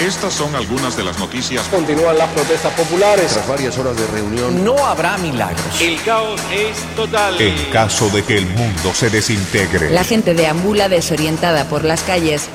Estas son algunas de las noticias. Continúan las protestas populares. Tras varias horas de reunión, no habrá milagros. El caos es total. En caso de que el mundo se desintegre. La gente deambula desorientada por las calles.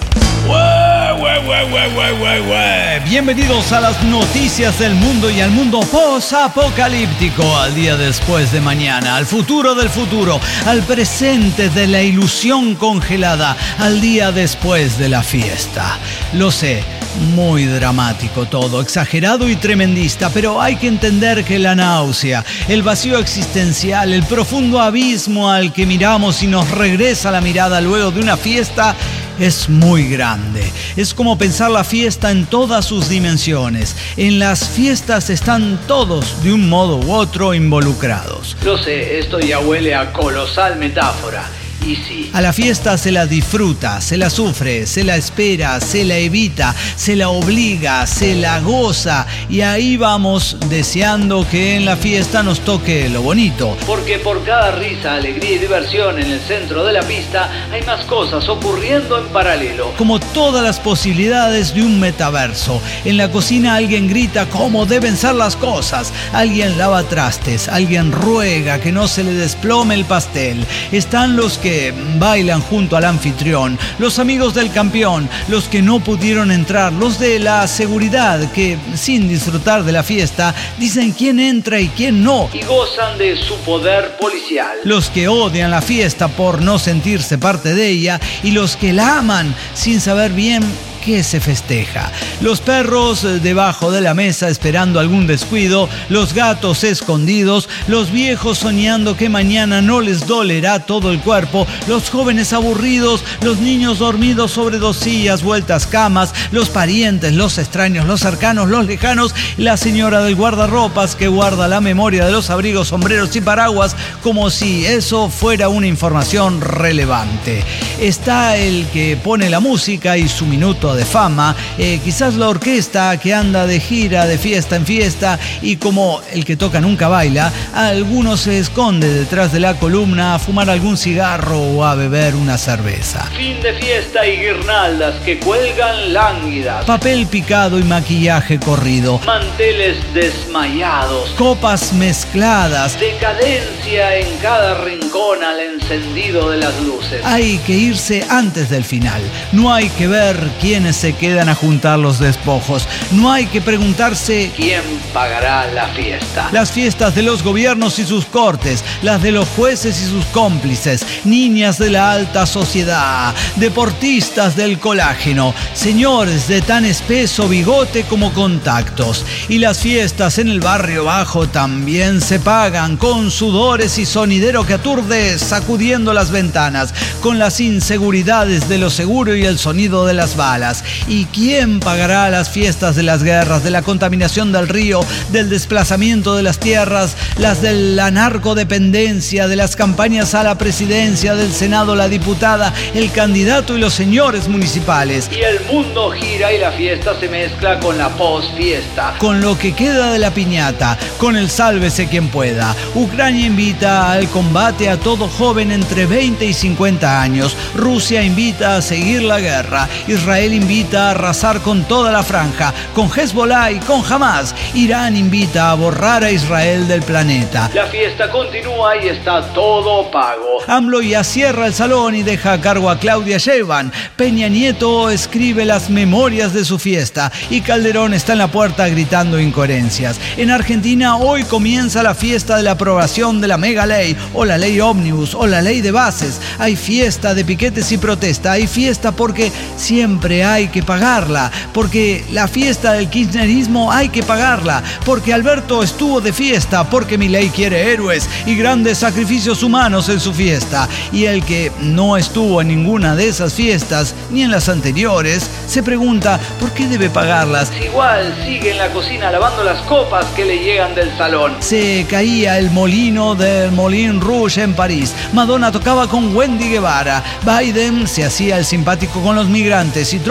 Bienvenidos a las noticias del mundo y al mundo post-apocalíptico, al día después de mañana, al futuro del futuro, al presente de la ilusión congelada, al día después de la fiesta. Lo sé, muy dramático todo, exagerado y tremendista, pero hay que entender que la náusea, el vacío existencial, el profundo abismo al que miramos y nos regresa la mirada luego de una fiesta es muy grande. Es como pensar la fiesta en todas sus dimensiones. En las fiestas están todos, de un modo u otro, involucrados. Lo sé, esto ya huele a colosal metáfora. Y sí. A la fiesta se la disfruta, se la sufre, se la espera, se la evita, se la obliga, se la goza. Y ahí vamos deseando que en la fiesta nos toque lo bonito. Porque por cada risa, alegría y diversión en el centro de la pista hay más cosas ocurriendo en paralelo. Como todas las posibilidades de un metaverso. En la cocina alguien grita cómo deben ser las cosas. Alguien lava trastes, alguien ruega que no se le desplome el pastel. Están los que bailan junto al anfitrión, los amigos del campeón, los que no pudieron entrar, los de la seguridad que, sin disfrutar de la fiesta, dicen quién entra y quién no. Y gozan de su poder policial. Los que odian la fiesta por no sentirse parte de ella y los que la aman sin saber bien qué se festeja. Los perros debajo de la mesa esperando algún descuido, los gatos escondidos, los viejos soñando que mañana no les dolerá todo el cuerpo, los jóvenes aburridos, los niños dormidos sobre dos sillas vueltas camas, los parientes, los extraños, los cercanos, los lejanos, la señora del guardarropas que guarda la memoria de los abrigos, sombreros y paraguas como si eso fuera una información relevante. Está el que pone la música y su minuto de fama, quizás la orquesta que anda de gira de fiesta en fiesta y como el que toca nunca baila, alguno se esconde detrás de la columna a fumar algún cigarro o a beber una cerveza. Fin de fiesta y guirnaldas que cuelgan lánguidas. Papel picado y maquillaje corrido. Manteles desmayados. Copas mezcladas. Decadencia en cada rincón al encendido de las luces. Hay que irse antes del final. No hay que ver quiénes se quedan a juntar los despojos. No hay que preguntarse quién pagará la fiesta. Las fiestas de los gobiernos y sus cortes, las de los jueces y sus cómplices, niñas de la alta sociedad, deportistas del colágeno, señores de tan espeso bigote como contactos. Y las fiestas en el barrio bajo también se pagan con sudores y sonidero que aturde sacudiendo las ventanas, con las inseguridades de lo seguro y el sonido de las balas. ¿Y quién pagará las fiestas de las guerras, de la contaminación del río, del desplazamiento de las tierras, las de la narcodependencia, de las campañas a la presidencia, del Senado, la diputada, el candidato y los señores municipales? Y el mundo gira y la fiesta se mezcla con la posfiesta. Con lo que queda de la piñata, con el sálvese quien pueda. Ucrania invita al combate a todo joven entre 20 y 50 años. Rusia invita a seguir la guerra. Israel invita a arrasar con toda la franja, con Hezbollah y con Hamas. Irán invita a borrar a Israel del planeta. La fiesta continúa y está todo pago. AMLO ya cierra el salón y deja a cargo a Claudia Sheinbaum. Peña Nieto escribe las memorias de su fiesta y Calderón está en la puerta gritando incoherencias. En Argentina hoy comienza la fiesta de la aprobación de la mega ley o la ley ómnibus o la ley de bases. Hay fiesta de piquetes y protesta. Hay fiesta porque siempre hay que pagarla, porque la fiesta del kirchnerismo hay que pagarla, porque Alberto estuvo de fiesta, porque Milei quiere héroes y grandes sacrificios humanos en su fiesta, y el que no estuvo en ninguna de esas fiestas, ni en las anteriores, se pregunta ¿por qué debe pagarlas? Igual sigue en la cocina lavando las copas que le llegan del salón. Se caía el molino del Moulin Rouge en París, Madonna tocaba con Wendy Guevara, Biden se hacía el simpático con los migrantes y Trump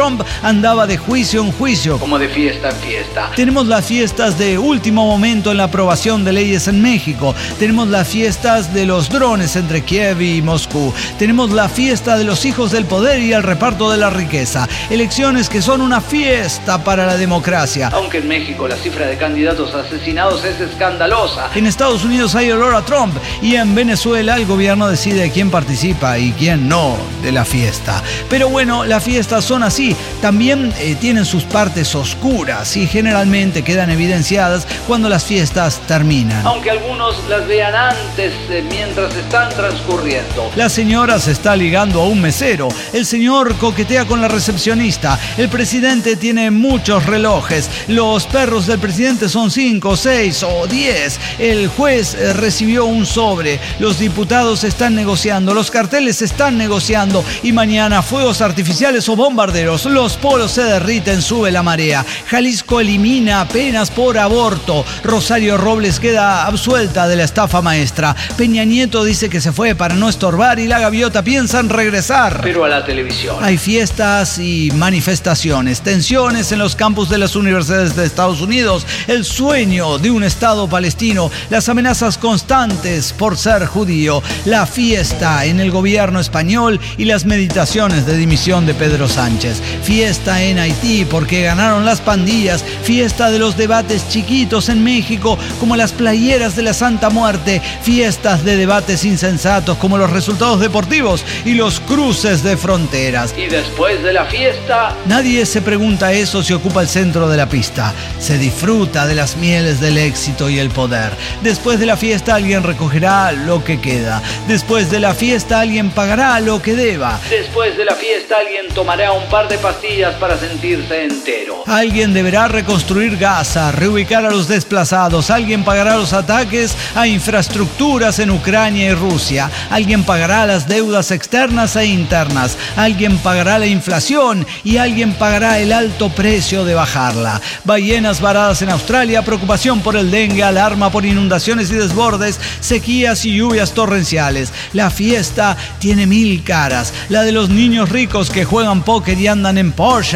Trump andaba de juicio en juicio. Como de fiesta en fiesta. Tenemos las fiestas de último momento en la aprobación de leyes en México. Tenemos las fiestas de los drones entre Kiev y Moscú. Tenemos la fiesta de los hijos del poder y el reparto de la riqueza. Elecciones que son una fiesta para la democracia. Aunque en México la cifra de candidatos asesinados es escandalosa. En Estados Unidos hay olor a Trump y en Venezuela el gobierno decide quién participa y quién no de la fiesta. Pero bueno, las fiestas son así. También tienen sus partes oscuras y generalmente quedan evidenciadas cuando las fiestas terminan. Aunque algunos las vean antes mientras están transcurriendo. La señora se está ligando a un mesero. El señor coquetea con la recepcionista. El presidente tiene muchos relojes. Los perros del presidente son 5, 6 o 10. El juez recibió un sobre. Los diputados están negociando. Los carteles están negociando. Y mañana fuegos artificiales o bombarderos. Los polos se derriten, sube la marea. Jalisco elimina penas por aborto. Rosario Robles queda absuelta de la estafa maestra. Peña Nieto dice que se fue para no estorbar y la gaviota piensa en regresar. Pero a la televisión. Hay fiestas y manifestaciones, tensiones en los campus de las universidades de Estados Unidos, el sueño de un Estado palestino, las amenazas constantes por ser judío, la fiesta en el gobierno español y las meditaciones de dimisión de Pedro Sánchez. Fiesta en Haití porque ganaron las pandillas, fiesta de los debates chiquitos en México como las playeras de la Santa Muerte, fiestas de debates insensatos como los resultados deportivos y los cruces de fronteras. Y después de la fiesta... Nadie se pregunta eso si ocupa el centro de la pista. Se disfruta de las mieles del éxito y el poder. Después de la fiesta alguien recogerá lo que queda. Después de la fiesta alguien pagará lo que deba. Después de la fiesta alguien tomará un par de pastillas para sentirse entero. Alguien deberá reconstruir Gaza, reubicar a los desplazados. Alguien pagará los ataques a infraestructuras en Ucrania y Rusia. Alguien pagará las deudas externas e internas. Alguien pagará la inflación y alguien pagará el alto precio de bajarla. Ballenas varadas en Australia, preocupación por el dengue, alarma por inundaciones y desbordes, sequías y lluvias torrenciales. La fiesta tiene 1000 caras. La de los niños ricos que juegan póker y andan en Porsche,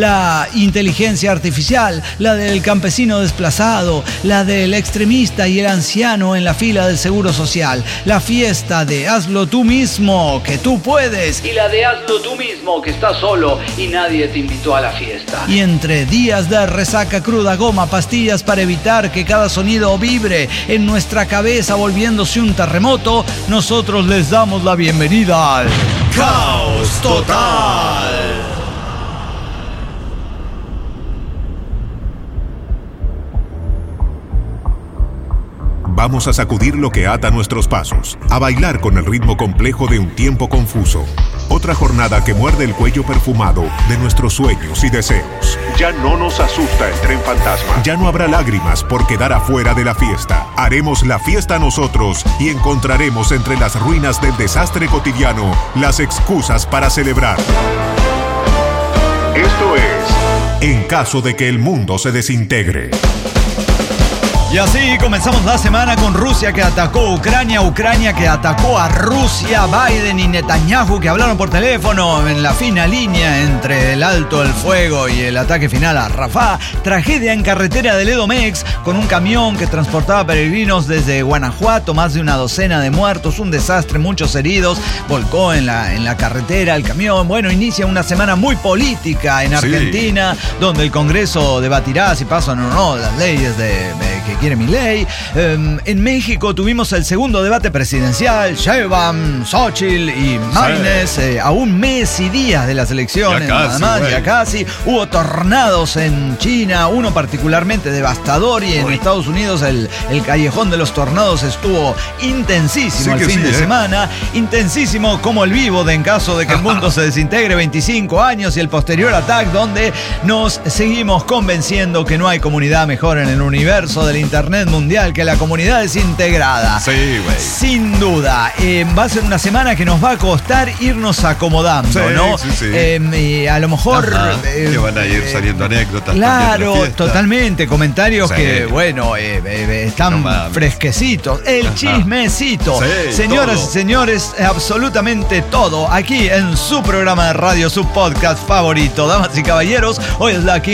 la inteligencia artificial, la del campesino desplazado, la del extremista y el anciano en la fila del Seguro Social, la fiesta de hazlo tú mismo, que tú puedes, y la de hazlo tú mismo, que estás solo y nadie te invitó a la fiesta. Y entre días de resaca cruda, goma, pastillas para evitar que cada sonido vibre en nuestra cabeza volviéndose un terremoto, nosotros les damos la bienvenida al Caos Total. Vamos a sacudir lo que ata nuestros pasos, a bailar con el ritmo complejo de un tiempo confuso. Otra jornada que muerde el cuello perfumado de nuestros sueños y deseos. Ya no nos asusta el tren fantasma. Ya no habrá lágrimas por quedar afuera de la fiesta. Haremos la fiesta nosotros y encontraremos entre las ruinas del desastre cotidiano las excusas para celebrar. Esto es En caso de que el mundo se desintegre. Y así comenzamos la semana con Rusia que atacó a Ucrania, Ucrania que atacó a Rusia, Biden y Netanyahu que hablaron por teléfono en la fina línea entre el alto el fuego y el ataque final a Rafah, tragedia en carretera del Edomex con un camión que transportaba peregrinos desde Guanajuato, más de una docena de muertos, un desastre, muchos heridos, volcó en la carretera el camión. Bueno, inicia una semana muy política en Argentina, donde el Congreso debatirá si pasan o no las leyes que quiere Milei. En México tuvimos el segundo debate presidencial, Sheinbaum, Xochitl y Maines, a un mes y días de las elecciones, ya casi. Hubo tornados en China, uno particularmente devastador, y en Estados Unidos el callejón de los tornados estuvo intensísimo el fin de semana, intensísimo como el vivo de En caso de que el mundo se desintegre, 25 años y el posterior ataque, donde nos seguimos convenciendo que no hay comunidad mejor en el universo de la internet mundial, que la comunidad desintegrada. Sí, güey. Sin duda. Va a ser una semana que nos va a costar irnos acomodando, Sí, ¿no? sí, sí. Y a lo mejor... que van a ir saliendo anécdotas. Claro, también de la fiesta. totalmente. Comentarios Sí. que, bueno, están No mames. fresquecitos. El chismecito. Sí, Señoras todo. y señores, absolutamente todo aquí en su programa de radio, su podcast favorito. Damas y caballeros, hoy es la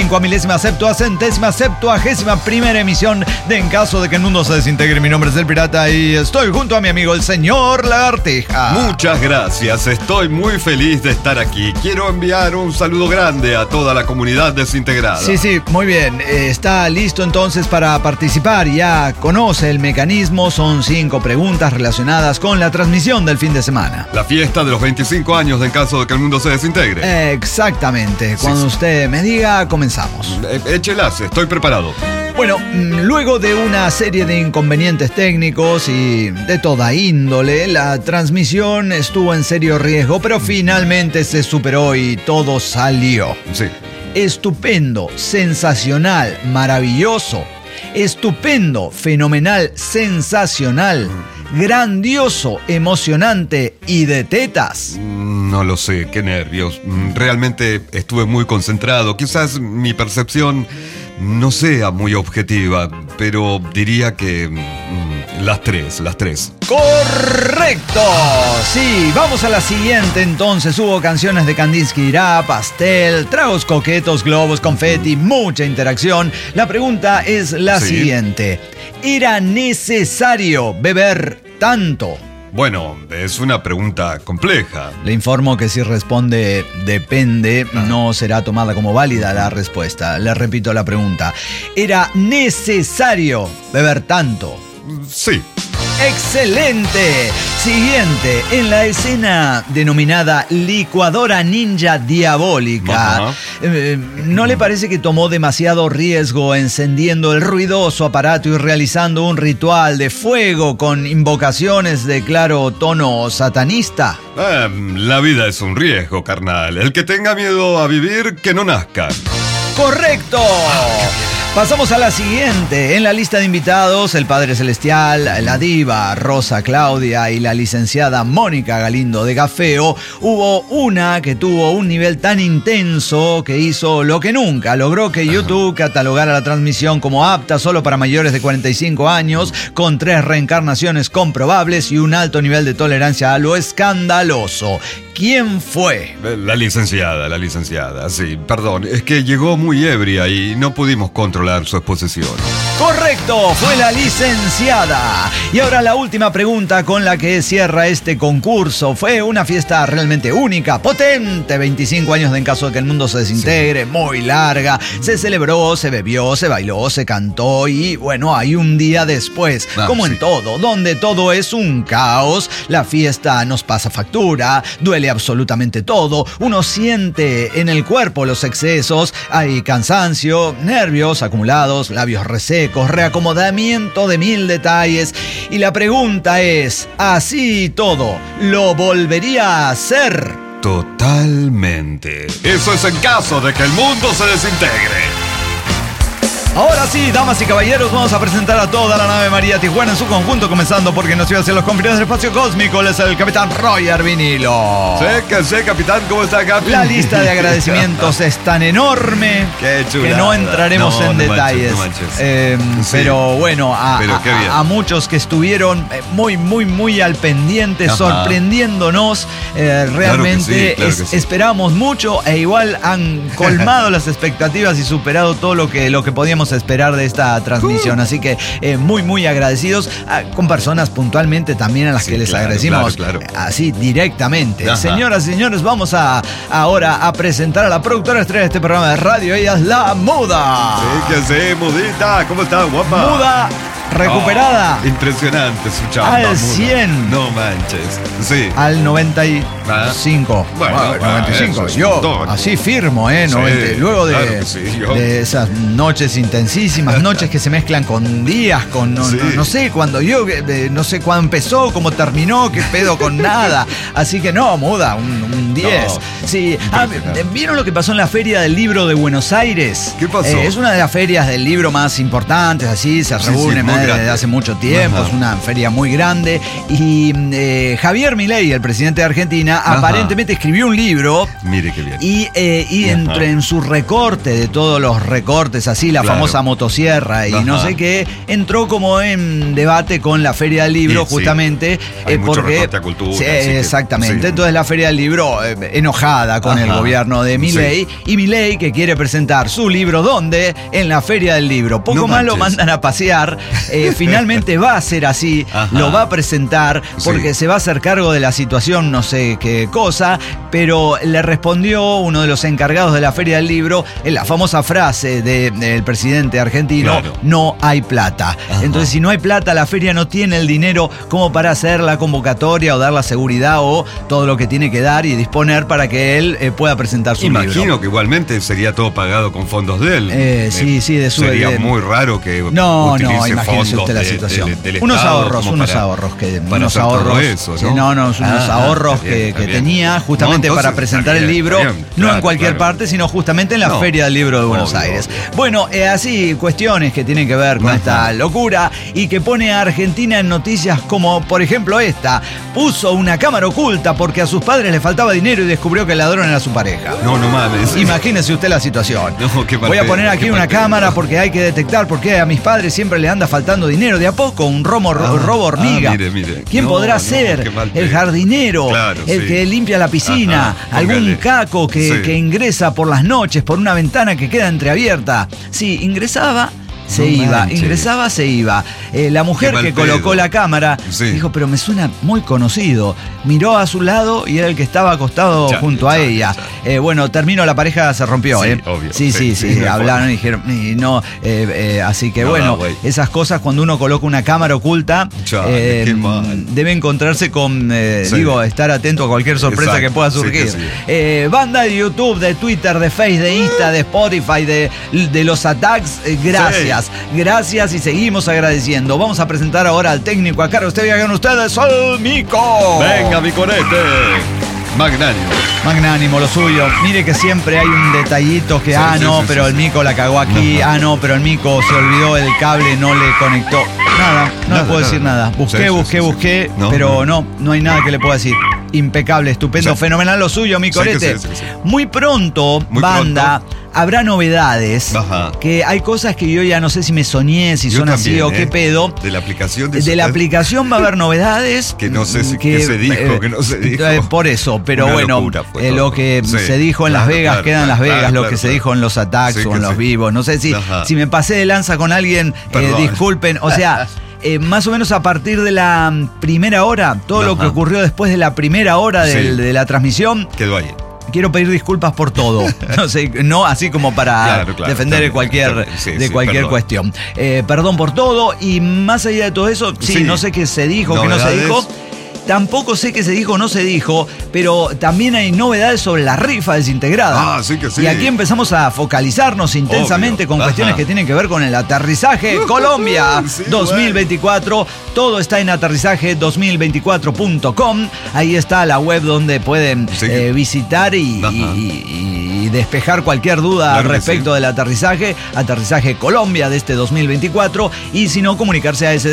50.070ª emisión de En caso de que el mundo se desintegre. Mi nombre es El Pirata y estoy junto a mi amigo el señor Lagartija. Muchas gracias, estoy muy feliz de estar aquí. Quiero enviar un saludo grande a toda la comunidad desintegrada. Sí, muy bien. Está listo entonces para participar. Ya conoce el mecanismo. Son 5 preguntas relacionadas con la transmisión del fin de semana. La fiesta de los 25 años de En caso de que el mundo se desintegre. Exactamente. Cuando usted me diga, comenzamos. Échelas, estoy preparado. Bueno, luego de una serie de inconvenientes técnicos y de toda índole, la transmisión estuvo en serio riesgo, pero finalmente se superó y todo salió. Sí. Estupendo, sensacional, maravilloso. Estupendo, fenomenal, sensacional, grandioso, emocionante y de tetas. No lo sé, qué nervios. Realmente estuve muy concentrado. Quizás mi percepción no sea muy objetiva, pero diría que las tres. ¡Correcto! Sí, vamos a la siguiente entonces. Hubo canciones de Kandinsky Irá, pastel, tragos coquetos, globos, confeti, mucha interacción. La pregunta es la siguiente. ¿Era necesario beber tanto? Bueno, es una pregunta compleja. Le informo que si responde depende, no será tomada como válida la respuesta. Le repito la pregunta. ¿Era necesario beber tanto? Sí. ¡Excelente! Siguiente, en la escena denominada licuadora ninja diabólica, ¿no le parece que tomó demasiado riesgo encendiendo el ruidoso aparato y realizando un ritual de fuego con invocaciones de claro tono satanista? La vida es un riesgo, carnal. El que tenga miedo a vivir, que no nazca. ¡Correcto! Pasamos a la siguiente. En la lista de invitados, el Padre Celestial, la diva Rosa Claudia y la licenciada Mónica Galindo de Gafeo, hubo una que tuvo un nivel tan intenso que hizo lo que nunca. Logró que YouTube catalogara la transmisión como apta solo para mayores de 45 años, con 3 reencarnaciones comprobables y un alto nivel de tolerancia a lo escandaloso. ¿Quién fue? La licenciada, sí. Perdón, es que llegó muy ebria y no pudimos controlar su exposición. Correcto, fue la licenciada. Y ahora la última pregunta con la que cierra este concurso. Fue una fiesta realmente única, potente, 25 años de En caso de que el mundo se desintegre, muy larga. Se celebró, se bebió, se bailó, se cantó y bueno, hay un día después. Como en todo, donde todo es un caos, la fiesta nos pasa factura, duele absolutamente todo, uno siente en el cuerpo los excesos, hay cansancio, nervios acumulados, labios resecos, reacomodamiento de 1000 detalles. Y la pregunta es, así todo, ¿lo volvería a hacer? Totalmente. Eso es en caso de que el mundo se desintegre. Ahora sí, damas y caballeros, vamos a presentar a toda la nave María Tijuana en su conjunto, comenzando porque nos iba hacia los confines del espacio cósmico. Él es el capitán Roger Vinilo. Sé, capitán, ¿cómo está, Capi? La lista de agradecimientos es tan enorme Qué chulada. que no entraremos en detalles. No manches. Pero bueno, Pero qué bien. a muchos que estuvieron muy al pendiente, sorprendiéndonos, realmente claro que sí. esperamos mucho e igual han colmado las expectativas y superado todo lo que podíamos esperar de esta transmisión. Así que muy agradecidos con personas puntualmente también a las que les agradecimos claro. así directamente. Señoras y señores, vamos ahora a presentar a la productora estrella de este programa de radio. Ella es la Muda. Sí, ¿qué sé, Mudita? ¿Cómo estás, guapa? Muda, Recuperada. Impresionante su chamba. Al Muda. 100. No manches. Sí. Al 95. Bueno, 95. eso es un Yo montón. así firmo, 90. Sí, Luego de, claro que sí, yo. de esas noches intensísimas, noches que se mezclan con días, con Sí. no sé cuándo yo, no sé cuándo empezó, cómo terminó, qué pedo con nada. Así que no, Muda, un 10. No, Sí. impresionante. ¿Vieron lo que pasó en la Feria del Libro de Buenos Aires? ¿Qué pasó? Es una de las ferias del libro más importantes, así, se Sí, reúnen muy desde grande. hace mucho tiempo, Ajá. es una feria muy grande. Y Javier Milei, el presidente de Argentina, Ajá. aparentemente escribió un libro. Mire qué bien. Y Ajá. en su recorte de todos los recortes, así, la Claro. famosa motosierra y no Ajá. sé qué, entró como en debate con la Feria del Libro, Sí, sí. justamente. Hay mucho porque. recorte a cultura, Sí, así que- exactamente. sí. Entonces la Feria del Libro, enojada con el Ajá. gobierno de Milei, y Milei que quiere presentar su libro, ¿dónde? En la Feria del Libro. Poco No más lo manches. mandan a pasear. Finalmente va a ser así, Ajá. lo va a presentar porque Sí. se va a hacer cargo de la situación, no sé qué cosa, pero le respondió uno de los encargados de la Feria del Libro en la famosa frase del presidente argentino: Claro. no hay plata. Ajá. Entonces, si no hay plata, la feria no tiene el dinero como para hacer la convocatoria o dar la seguridad o todo lo que tiene que dar y disponer para que él pueda presentar su libro. Imagino que igualmente sería todo pagado con fondos de él. Sí, de su Sería de- muy raro que No, utilice imagínese fondos usted la de- situación. del unos Estado ahorros, como unos para- ahorros que para unos hacer todo ahorros. eso, Sí, ¿no? unos Ah, ahorros está bien, que está bien. tenía justamente No, para entonces, presentar está el bien, libro, está bien, no en claro, cualquier claro. parte, sino justamente en la No, Feria del Libro de Buenos obvio, Aires. obvio. Bueno, así cuestiones que tienen que ver con Ajá. esta locura y que pone a Argentina en noticias como, por ejemplo, esta. Puso una cámara oculta porque a sus padres les faltaba dinero y descubrió que el ladrón era su pareja. No mames. Imagínese usted la situación. No, qué mal Voy a poner pedo, aquí qué una mal pedo. cámara porque hay que detectar por qué a mis padres siempre le anda faltando dinero. De a poco, un robo hormiga. Mire. ¿Quién No, podrá no, ser? qué mal El pedo. jardinero, Claro, el sí. que limpia la piscina, Ajá, algún póngale. caco que Sí. ingresa por las noches por una ventana que queda entreabierta. Sí, ingresaba. Se No iba, manches. ingresaba, se iba. La mujer Qué mal que colocó pedo. la cámara Sí. dijo, pero me suena muy conocido. Miró a su lado y era el que estaba acostado Chale, junto a chale, ella. chale. Bueno, terminó, la pareja se rompió. Sí, obvio. Sí, Sí, no hay hablaron forma. y dijeron, y no, así que No, bueno, güey. esas cosas cuando uno coloca una cámara oculta, Chale, qué mal. debe encontrarse con, Sí. estar atento a cualquier sorpresa Exacto, que pueda sí surgir. que sí. Banda de YouTube, de Twitter, de Face, de Insta, de Spotify, de los attacks, gracias. Gracias y seguimos agradeciendo. Vamos a presentar ahora al técnico a cargo. Ustedes con ustedes, el Mico. Venga, mi conete. Magnánimo. Magnánimo lo suyo. Mire que siempre hay un detallito que, Sí, sí, no, sí, pero sí, el sí. Mico la cagó aquí, no, pero el Mico se olvidó el cable, no le conectó. Nada, no le puedo decir nada. Busqué, Sí, busqué, No, pero no hay nada que le pueda decir. Impecable, estupendo, Sí. fenomenal lo suyo, mi Sí que corete. sí. Muy pronto, Muy banda, habrá novedades. Ajá. Que hay cosas que yo ya no sé si me soñé, si Yo son así también, o qué pedo. De la aplicación De la aplicación va a haber novedades. Que no sé si- qué se dijo, qué no se dijo. Por eso, pero Una bueno, locura fue lo todo. que Sí, se dijo en Las claro, Vegas claro, queda en Las claro, Vegas, lo claro, que se claro. dijo en los attacks Sí, o que en los sí. vivos. No sé Ajá. si me pasé de lanza con alguien, Perdón. disculpen. O sea, más o menos a partir de la primera hora, todo lo Ajá. que ocurrió después de la primera hora Sí. de la transmisión, Quedó ahí. quiero pedir disculpas por todo. No sé, no así como para Claro, defender también, cualquier, también. Sí, de sí, cualquier perdón. cuestión. Perdón por todo y más allá de todo eso, sí, Sí. no sé qué se dijo, qué no se Novedades. dijo. Tampoco sé qué se dijo o no se dijo, pero también hay novedades sobre la rifa desintegrada. Ah, sí que sí. Y aquí empezamos a focalizarnos intensamente Obvio. con cuestiones Ajá. que tienen que ver con el aterrizaje Colombia Sí, 2024. Todo está en aterrizaje2024.com. Ahí está la web donde pueden Sí. visitar Ajá. y despejar cualquier duda Claro que respecto sí. del aterrizaje Colombia de este 2024 y si no comunicarse a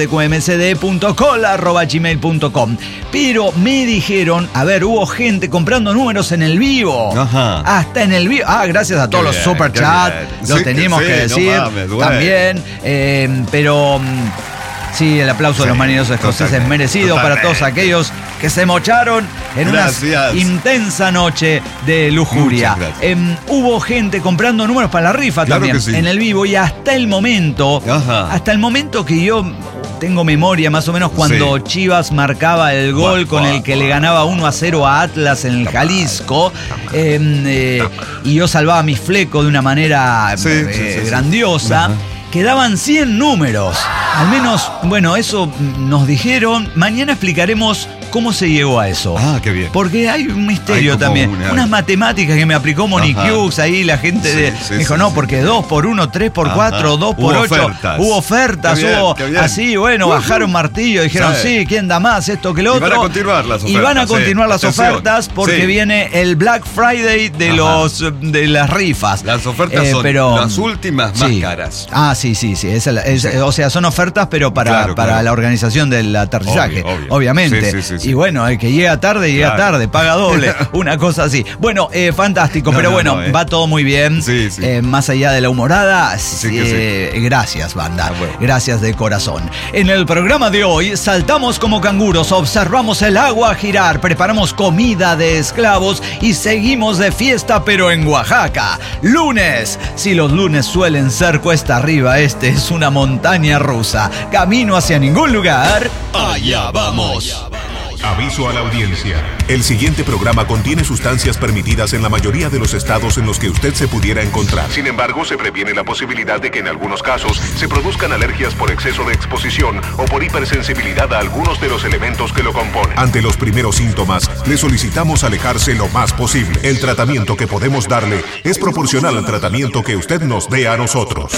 sdqmcd.col@gmail.com. Pero me dijeron, a ver, hubo gente comprando números en el vivo. Ajá. Hasta en el vivo. Gracias a todos los bien, superchats, qué bien. los Sí, teníamos sí, que no decir mames, bueno. también. Pero sí, el aplauso de los Sí, marineros escoceses es totalmente, merecido para todos totalmente. aquellos que se mocharon en Gracias. una intensa noche de lujuria. Muchas gracias. Hubo gente comprando números para la rifa Claro también que sí. en el vivo y hasta el momento que yo tengo memoria más o menos cuando Sí. Chivas marcaba el gol con el que le ganaba 1-0 a Atlas en el Jalisco y yo salvaba mi fleco de una manera Sí. grandiosa. Ajá. Quedaban 100 números. Al menos, bueno, eso nos dijeron. Mañana explicaremos cómo se llegó a eso. Ah, qué bien. Porque hay un misterio también. Unas matemáticas que me aplicó Monique Hughes, ahí la gente dijo, no, porque 2 por 1, 3 por 4, 2 por 8. Hubo ofertas, hubo así, bueno, bajaron martillo, dijeron, sí, ¿quién da más? Esto que lo otro. Y van a continuar las ofertas. Y van a continuar las ofertas porque viene el Black Friday de las rifas. Las ofertas son las últimas más caras. Ah, sí. O sea, son ofertas, pero para la organización del aterrizaje, obviamente. Sí. Y bueno, el que llega tarde, paga doble, una cosa así. Bueno, fantástico, pero va todo muy bien. Sí. Más allá de la humorada, gracias, banda. Bueno. Gracias de corazón. En el programa de hoy, saltamos como canguros, observamos el agua girar, preparamos comida de esclavos y seguimos de fiesta, pero en Oaxaca. Lunes. Si los lunes suelen ser cuesta arriba, este es una montaña rusa. Camino hacia ningún lugar. Allá vamos. Aviso a la audiencia. El siguiente programa contiene sustancias permitidas en la mayoría de los estados en los que usted se pudiera encontrar. Sin embargo, se previene la posibilidad de que en algunos casos se produzcan alergias por exceso de exposición o por hipersensibilidad a algunos de los elementos que lo componen. Ante los primeros síntomas, le solicitamos alejarse lo más posible. El tratamiento que podemos darle es proporcional al tratamiento que usted nos dé a nosotros.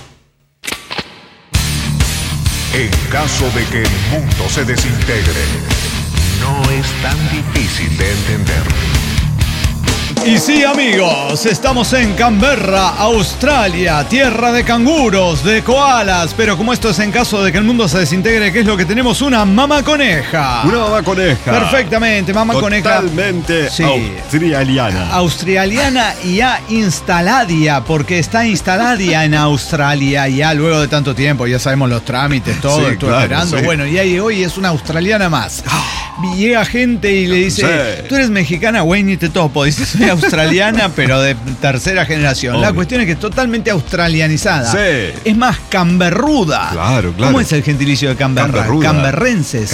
En caso de que el mundo se desintegre, no es tan difícil de entender. Y sí, amigos, estamos en Canberra, Australia, tierra de canguros, de koalas, pero como esto es en caso de que el mundo se desintegre, ¿qué es lo que tenemos? Una mamá coneja. Una mamá coneja. Perfectamente, mamá coneja. Totalmente australiana. Australiana y ya instalada, porque está instalada en Australia ya luego de tanto tiempo, ya sabemos los trámites, todo, estuve esperando. Bueno, y ahí hoy es una australiana más. Llega gente y le dice, tú eres mexicana, güey, ni te topo. Dice, soy australiana, pero de tercera generación. Obvio. La cuestión es que es totalmente australianizada. Sí. Es más camberruda. Claro. ¿Cómo es el gentilicio de Canberra? Camberruda. Camberrenses.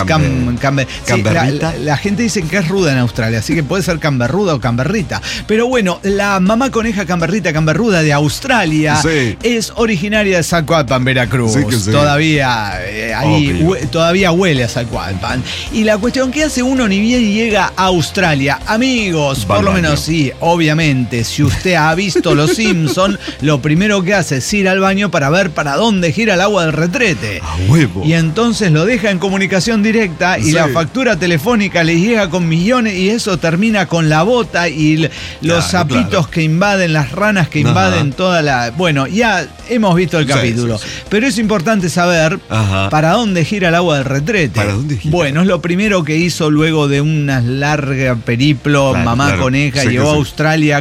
La gente dice que es ruda en Australia, así que puede ser camberruda o camberrita. Pero bueno, la mamá coneja camberruda de Australia es originaria de Zacualpan, Veracruz. Sí. Todavía todavía huele a Zacualpan. Y la cuestión, ¿qué hace uno ni bien llega a Australia? Amigos, por lo menos sí, obviamente, si usted ha visto Los Simpson, lo primero que hace es ir al baño para ver para dónde gira el agua del retrete. ¡A huevo! Y entonces lo deja en comunicación directa y la factura telefónica le llega con millones y eso termina con la bota y los sapitos que invaden, las ranas que invaden toda la... Bueno, ya hemos visto el capítulo, pero es importante saber para dónde gira el agua del retrete. ¿Para dónde gira? Bueno, es lo primero que hizo luego de una larga periplo, mamá coneja, llegó a Australia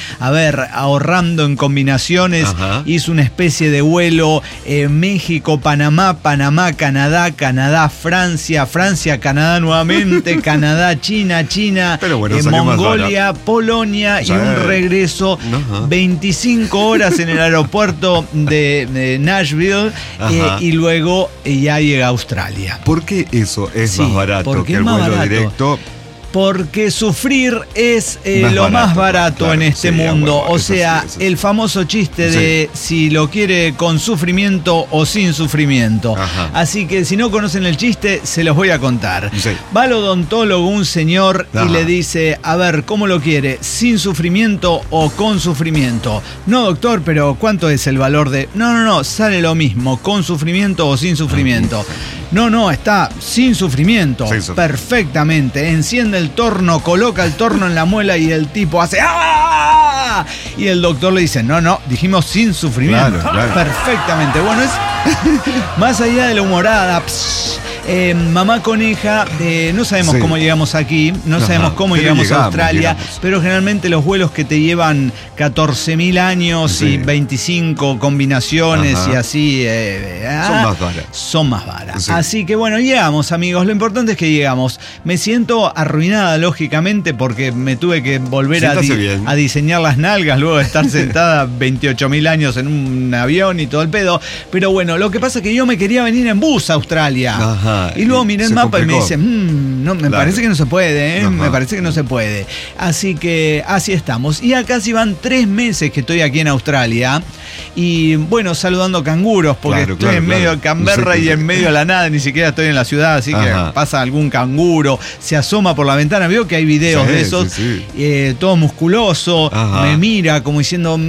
ahorrando en combinaciones, hizo una especie de vuelo México, Panamá, Canadá, Francia, Canadá nuevamente, Canadá, China, Mongolia, Polonia y un regreso 25 horas en el aeropuerto de Nashville y luego ya llega a Australia. ¿Por qué eso es más barato que el vuelo directo? Porque sufrir es lo más barato en este mundo. O sea, el famoso chiste de si lo quiere con sufrimiento o sin sufrimiento. Así que si no conocen el chiste, se los voy a contar. Va al odontólogo un señor y le dice, a ver, ¿cómo lo quiere? ¿Sin sufrimiento o con sufrimiento? No, doctor, pero ¿cuánto es el valor de...? No, sale lo mismo, con sufrimiento o sin sufrimiento. No, está sin sufrimiento. Perfectamente. Enciende el torno, coloca el torno en la muela y el tipo hace ¡ah! Y el doctor le dice, no, dijimos sin sufrimiento. Claro. Perfectamente. Bueno, es más allá de la humorada. Mamá coneja, no sabemos cómo llegamos aquí, no sabemos cómo llegamos a Australia, pero generalmente los vuelos que te llevan 14.000 años y 25 combinaciones y así son más baratas. Así que bueno, llegamos, amigos. Lo importante es que llegamos. Me siento arruinada, lógicamente, porque me tuve que volver a diseñar las nalgas luego de estar sentada 28.000 años en un avión y todo el pedo. Pero bueno, lo que pasa es que yo me quería venir en bus a Australia. Y luego miré el mapa y me dice, me parece que no se puede, me parece que no se puede. Así que así estamos. Y acá sí van 3 meses que estoy aquí en Australia. Y bueno, saludando canguros, porque estoy en medio de Canberra y en medio de la nada, ni siquiera estoy en la ciudad, así que pasa algún canguro, se asoma por la ventana, veo que hay videos de esos, todo musculoso, me mira como diciendo,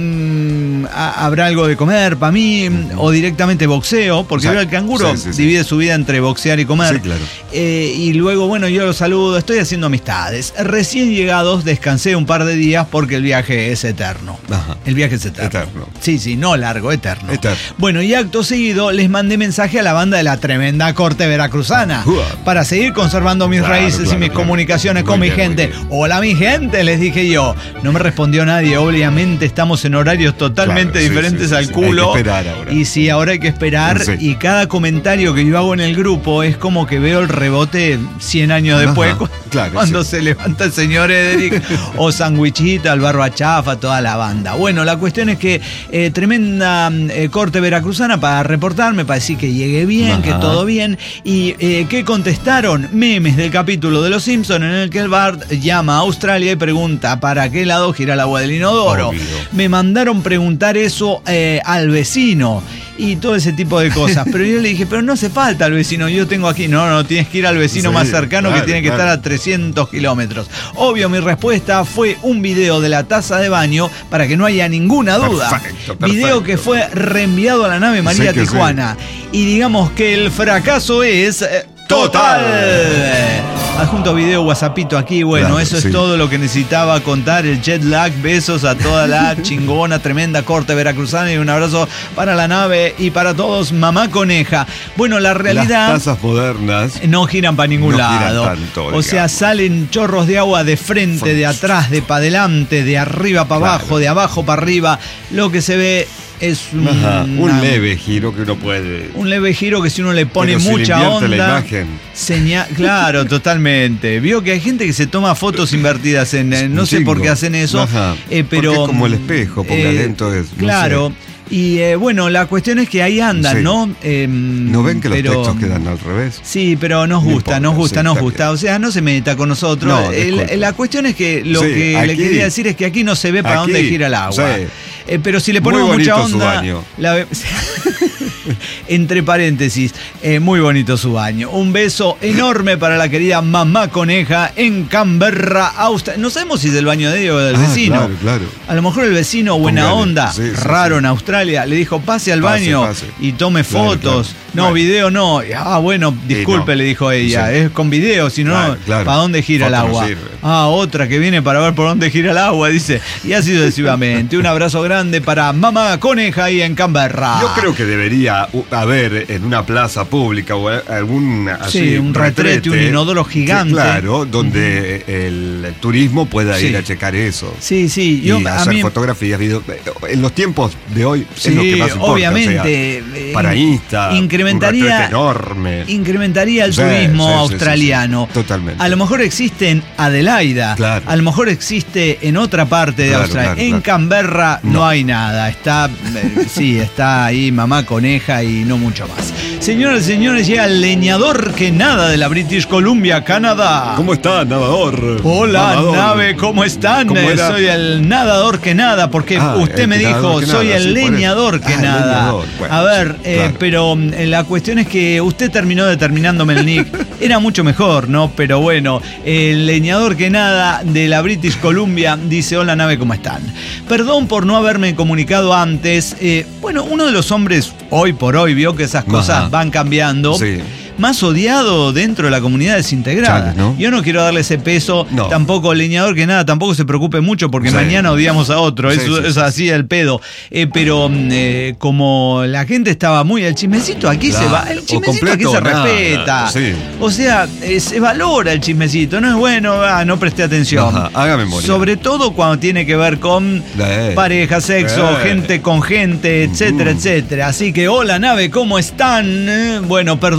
¿habrá algo de comer para mí? O directamente boxeo, porque veo el canguro divide su vida entre boxear y comer. Sí, claro. Y luego, bueno, yo lo saludo, estoy haciendo amistades. Recién llegados, descansé un par de días porque el viaje es eterno. El viaje es eterno. Sí, no largo, eterno. Bueno, y acto seguido les mandé mensaje a la banda de la tremenda corte veracruzana para seguir conservando mis raíces y mis comunicaciones con mi gente. Hola, mi gente, les dije yo. No me respondió nadie, obviamente estamos en horarios totalmente diferentes al culo. Hay que esperar ahora. Y sí, ahora hay que esperar. Y cada comentario que yo hago en el grupo es como que veo el rebote 100 años después, cuando se levanta el señor Ederic o Sandwichita, el Barba Chafa, toda la banda. Bueno, la cuestión es que tremenda corte veracruzana para reportarme, para decir que llegué bien, que todo bien. Y ¿qué contestaron? Memes del capítulo de Los Simpsons en el que el Bart llama a Australia y pregunta ¿para qué lado gira el agua del inodoro? Obvio. Me mandaron preguntar eso al vecino y todo ese tipo de cosas. Pero yo le dije, pero no hace falta al vecino, yo tengo aquí. No, tienes que ir al vecino más cercano, que tiene que estar a 300 kilómetros. Obvio, mi respuesta fue un video de la taza de baño para que no haya ninguna duda. Perfecto. Video que fue reenviado a la nave María Tijuana. Y digamos que el fracaso es... ¡total! Adjunto video WhatsAppito aquí, bueno, eso es todo lo que necesitaba contar, el jet lag, besos a toda la chingona, tremenda corte veracruzana y un abrazo para la nave y para todos, mamá coneja. Bueno, la realidad... Las tazas modernas no giran para ningún lado. Tanto, o sea, salen chorros de agua de frente, de atrás, de para adelante, de arriba para abajo, de abajo para arriba. Lo que se ve es un leve giro que uno puede... Un leve giro que si uno le pone mucha onda... la imagen. Claro, totalmente. Vio que hay gente que se toma fotos invertidas en... no sé por qué hacen eso. Pero porque es como el espejo, porque adentro es... Claro. Y bueno, la cuestión es que ahí andan, ¿no? ¿No ven que los textos quedan al revés? Sí, pero nos gusta. O sea, no se meta con nosotros. La cuestión es que lo que aquí, le quería decir es que aquí no se ve para dónde gira el agua. Pero si le ponemos mucha onda... Su baño. Entre paréntesis, muy bonito su baño. Un beso enorme para la querida mamá coneja en Canberra, Australia. No sabemos si es del baño de ella o del vecino. Claro. A lo mejor el vecino, buena onda, raro en Australia, le dijo pase al baño y tome fotos. No, video no. Bueno, disculpe, le dijo ella. Es con video, si no, ¿para dónde gira el agua? Otra que viene para ver por dónde gira el agua, dice. Y así sucesivamente. Un abrazo grande para mamá coneja ahí en Canberra. Yo creo que debería haber en una plaza pública o algún un retrete, un inodoro gigante. Claro, donde el turismo pueda ir a checar eso. Sí. Y hacer fotografías, videos. En los tiempos de hoy es lo que más importa. Obviamente. O sea, para Insta, incrementaría, un retrete enorme. Incrementaría el turismo australiano. Totalmente. A lo mejor existe en Adelaida. Claro. A lo mejor existe en otra parte de Australia. En Canberra no hay nada. Está ahí mamá coneja y no mucho más. Señoras y señores, llega el leñador que nada de la British Columbia, Canadá. ¿Cómo está, nadador? Hola, nadador. Nave, ¿cómo están? Soy el nadador que nada, porque usted me dijo, soy el leñador que nada. Bueno, a ver, pero la cuestión es que usted terminó determinándome el nick. Era mucho mejor, ¿no? Pero bueno, el leñador que nada de la British Columbia dice, hola, nave, ¿cómo están? Perdón por no haberme comunicado antes. Bueno, uno de los hombres hoy por hoy vio que esas cosas van cambiando. Sí. Más odiado dentro de la comunidad desintegrada. ¿No? Yo no quiero darle ese peso, tampoco leñador que nada, tampoco se preocupe mucho porque mañana odiamos a otro, es así el pedo. Pero como la gente estaba muy, el chismecito aquí se va, el chismecito aquí se respeta. O sea, se valora el chismecito, no es bueno, no presté atención. Haga memoria. Sobre todo cuando tiene que ver con pareja, sexo, gente con gente, etcétera, etcétera. Así que, hola, nave, ¿cómo están? Bueno, perdón por no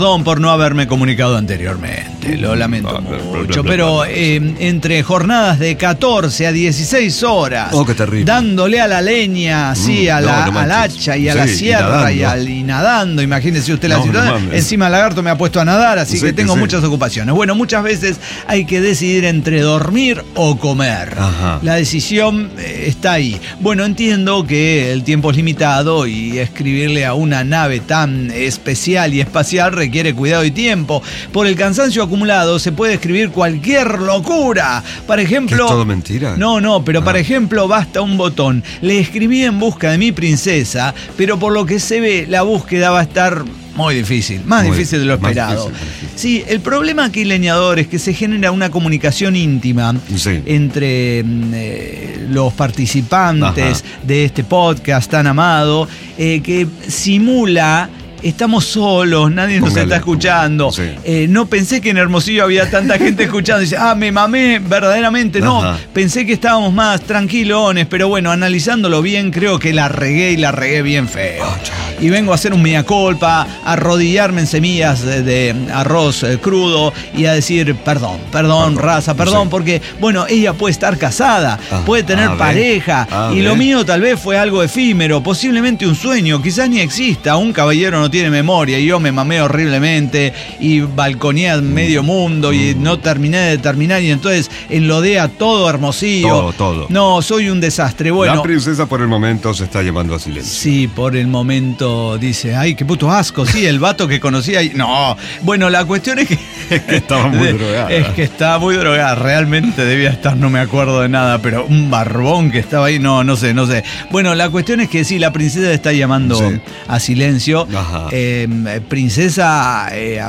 no haberme comunicado anteriormente. Lo lamento mucho. Pero entre jornadas de 14 a 16 horas. Oh, qué terrible. Dándole a la leña, sí, al hacha y a la sierra y nadando. Imagínese usted la situación. Encima el lagarto me ha puesto a nadar, así que tengo muchas ocupaciones. Bueno, muchas veces hay que decidir entre dormir o comer. Ajá. La decisión está ahí. Bueno, entiendo que el tiempo es limitado y escribirle a una nave tan especial y espacial requiere cuidado y tiempo. Por el cansancio acumulado se puede escribir cualquier locura. Por ejemplo... ¿Es todo mentira? No, pero por ejemplo basta un botón. Le escribí en busca de mi princesa, pero por lo que se ve la búsqueda va a estar... muy difícil, más difícil de lo esperado. Difícil. Sí, el problema aquí, leñador, es que se genera una comunicación íntima entre los participantes de este podcast tan amado, que simula... Estamos solos, nadie nos está escuchando. Sí. No pensé que en Hermosillo había tanta gente escuchando. Dice, me mamé, verdaderamente no. Ajá. Pensé que estábamos más tranquilones, pero bueno, analizándolo bien, creo que la regué bien feo. Y vengo a hacer un mea culpa, a arrodillarme en semillas de arroz crudo y a decir, perdón, raza, perdón, porque, bueno, ella puede estar casada, puede tener pareja, y lo mío tal vez fue algo efímero, posiblemente un sueño, quizás ni exista, un caballero no tiene memoria y yo me mamé horriblemente y balconeé a medio mundo y no terminé de terminar y entonces enlodé a todo Hermosillo. Todo. No, soy un desastre. Bueno, la princesa por el momento se está llamando a silencio. Sí, por el momento dice, ay, qué puto asco, sí, el vato que conocía. No, bueno, la cuestión es que... estaba muy drogada. Es que estaba muy drogada, realmente debía estar, no me acuerdo de nada, pero un barbón que estaba ahí, no sé. Bueno, la cuestión es que sí, la princesa está llamando a silencio. Ajá. Princesa,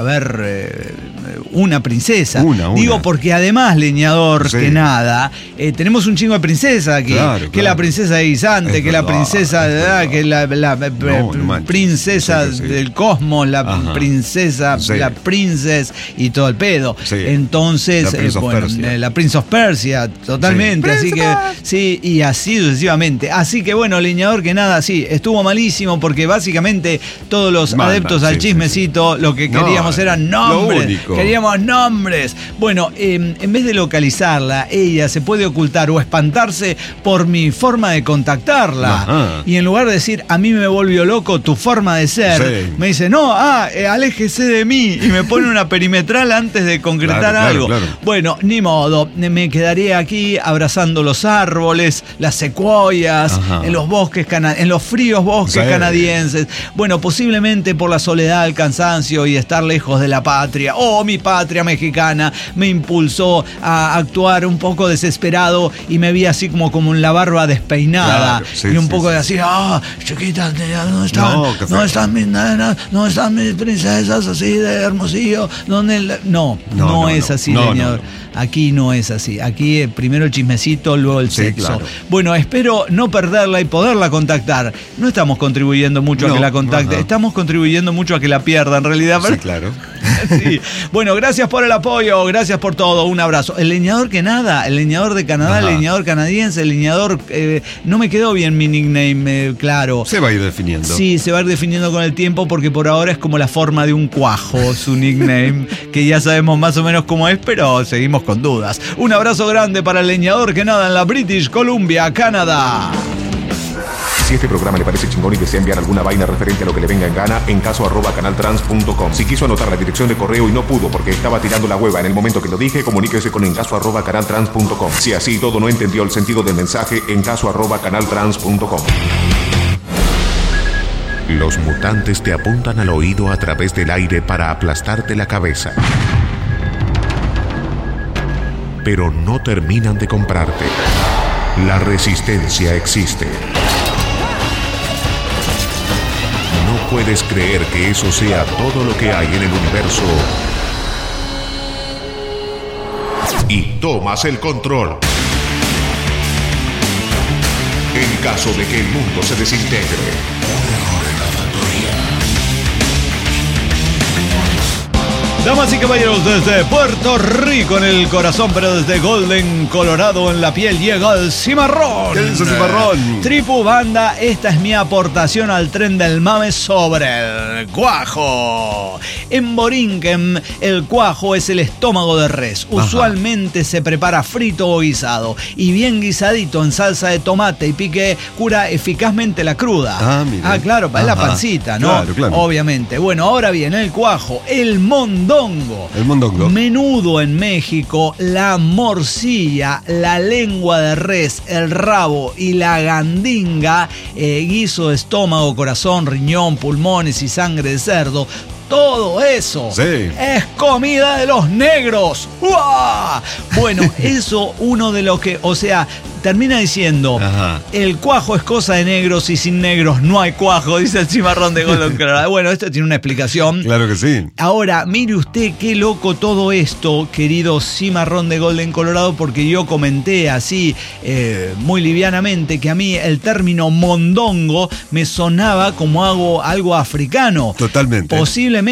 una princesa. Digo, porque además, leñador, que nada, tenemos un chingo de princesa aquí. Claro. Que la princesa de Guisante, que la princesa, que la princesa del cosmos, la princesa, la princess y todo el pedo. Sí. Entonces, la Prince of Persia, totalmente. Sí. Así que, sí, y así sucesivamente. Así que bueno, leñador, que nada, sí, estuvo malísimo porque básicamente todos los adeptos al chismecito, lo que queríamos eran nombres. Queríamos nombres. Bueno, en vez de localizarla, ella se puede ocultar o espantarse por mi forma de contactarla. Ajá. Y en lugar de decir, a mí me volvió loco tu forma de ser, me dice, no, aléjese de mí. Y me pone una perimetral antes de concretar algo. Claro. Bueno, ni modo. Me quedaré aquí abrazando los árboles, las secuoyas, en los bosques en los fríos bosques canadienses. Bueno, posiblemente por la soledad, el cansancio y estar lejos de la patria. Mi patria mexicana me impulsó a actuar un poco desesperado y me vi así como la barba despeinada. Claro, y un poco de así, chiquita, ¿dónde están? ¿Dónde están mis nenas? ¿Dónde están mis princesas así de Hermosillo? No es así, leñador. Aquí no es así. Aquí primero el chismecito, luego el sexo. Claro. Bueno, espero no perderla y poderla contactar. No estamos contribuyendo mucho a que la contacte. Estamos contribuyendo mucho a que la pierda, en realidad. Sí, claro. Sí. Bueno, gracias por el apoyo, gracias por todo. Un abrazo. El leñador que nada, el leñador de Canadá, el leñador canadiense, el leñador... no me quedó bien mi nickname, claro. Se va a ir definiendo. Sí, se va a ir definiendo con el tiempo porque por ahora es como la forma de un cuajo, su nickname, que ya sabemos más o menos cómo es, pero seguimos con dudas. Un abrazo grande para el leñador que nada en la British Columbia, Canadá. Si este programa le parece chingón y desea enviar alguna vaina referente a lo que le venga en gana, en encaso@canaltrans.com. Si quiso anotar la dirección de correo y no pudo porque estaba tirando la hueva en el momento que lo dije, comuníquese con encaso@canaltrans.com. Si así todo no entendió el sentido del mensaje, encaso@canaltrans.com. Los mutantes te apuntan al oído a través del aire para aplastarte la cabeza. Pero no terminan de comprarte. La resistencia existe. No puedes creer que eso sea todo lo que hay en el universo. Y tomas el control. En caso de que el mundo se desintegre. Damas y caballeros, desde Puerto Rico en el corazón, pero desde Golden, Colorado en la piel, llega el cimarrón. ¿Qué dice cimarrón? Tripu Banda, esta es mi aportación al tren del mame sobre el cuajo. En Borinquen, el cuajo es el estómago de res. Usualmente se prepara frito o guisado. Y bien guisadito en salsa de tomate y pique, cura eficazmente la cruda. Mira. Claro, para la pancita, ¿no? Claro. Obviamente. Bueno, ahora bien, el cuajo, el mondongo. El mondongo. Menudo en México, la morcilla, la lengua de res, el rabo y la gandinga, guiso de estómago, corazón, riñón, pulmones y sangre de cerdo. Todo eso es comida de los negros. ¡Uah! Bueno, eso uno de los que, o sea, termina diciendo, el cuajo es cosa de negros y sin negros no hay cuajo, dice el cimarrón de Golden Colorado. Bueno, esto tiene una explicación. Claro que sí. Ahora, mire usted qué loco todo esto, querido cimarrón de Golden Colorado, porque yo comenté así, muy livianamente, que a mí el término mondongo me sonaba como algo africano. Totalmente. Posiblemente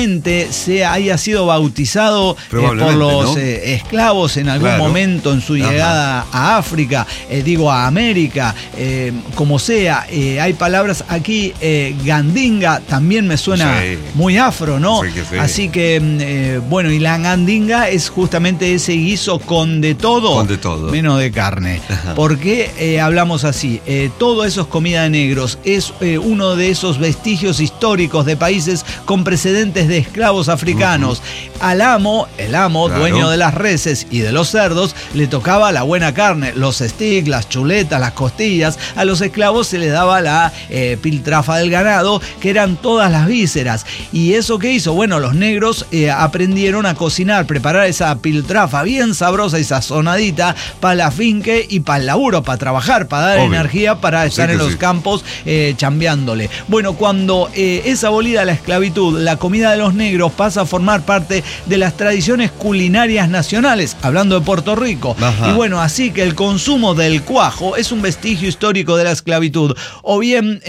haya sido bautizado por los esclavos en algún momento en su llegada a África, a América, como sea. Hay palabras aquí, gandinga también me suena muy afro, ¿no? Sí. Así que, bueno, y la gandinga es justamente ese guiso con de todo, menos de carne. ¿Por qué hablamos así? Todo eso es comida de negros, es uno de esos vestigios históricos de países con precedentes de esclavos africanos. El amo, dueño de las reses y de los cerdos, le tocaba la buena carne, los sticks, las chuletas, las costillas. A los esclavos se les daba la piltrafa del ganado, que eran todas las vísceras. ¿Y eso qué hizo? Bueno, los negros aprendieron a cocinar, preparar esa piltrafa bien sabrosa y sazonadita para la finque y para el laburo, para trabajar, para dar energía, para estar en los campos chambeándole. Bueno, cuando es abolida la esclavitud, la comida de los negros pasa a formar parte de las tradiciones culinarias nacionales, hablando de Puerto Rico. Y bueno, así que el consumo del cuajo es un vestigio histórico de la esclavitud. O bien,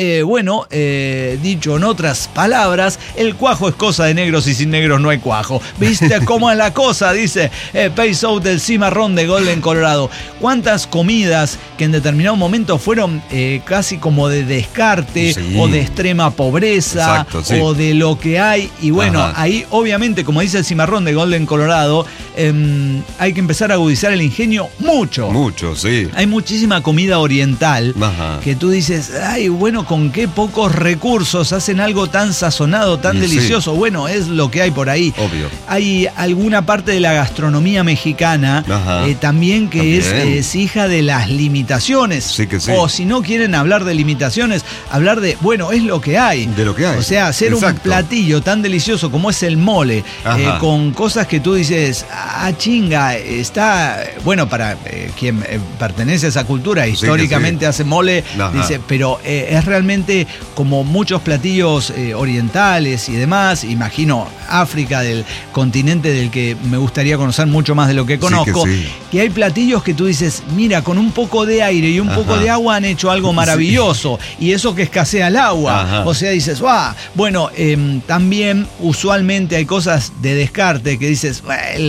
dicho en otras palabras, el cuajo es cosa de negros y sin negros no hay cuajo. ¿Viste cómo es la cosa? Dice Peiso del cimarrón de Golden Colorado. ¿Cuántas comidas que en determinado momento fueron casi como de descarte o de extrema pobreza o de lo que hay? Y bueno, ahí obviamente, como dice el cimarrón de Golden Colorado, hay que empezar a agudizar el ingenio mucho. Mucho, sí. Hay muchísima comida oriental que tú dices, ay, bueno, con qué pocos recursos hacen algo tan sazonado, tan delicioso. Bueno, es lo que hay por ahí. Obvio. Hay alguna parte de la gastronomía mexicana también que es hija de las limitaciones. Sí que sí. O si no quieren hablar de limitaciones, hablar de, bueno, es lo que hay. De lo que hay. O sea, hacer un platillo tan delicioso como es el mole, con cosas que tú dices, chinga, está, bueno, para quien pertenece a esa cultura, históricamente hace mole, dice, pero es realmente como muchos platillos orientales y demás, imagino África, del continente del que me gustaría conocer mucho más de lo que conozco, que hay platillos que tú dices, mira, con un poco de aire y un poco de agua han hecho algo maravilloso, y eso que escasea el agua, o sea, dices, bueno, también usualmente hay cosas de descarte que dices,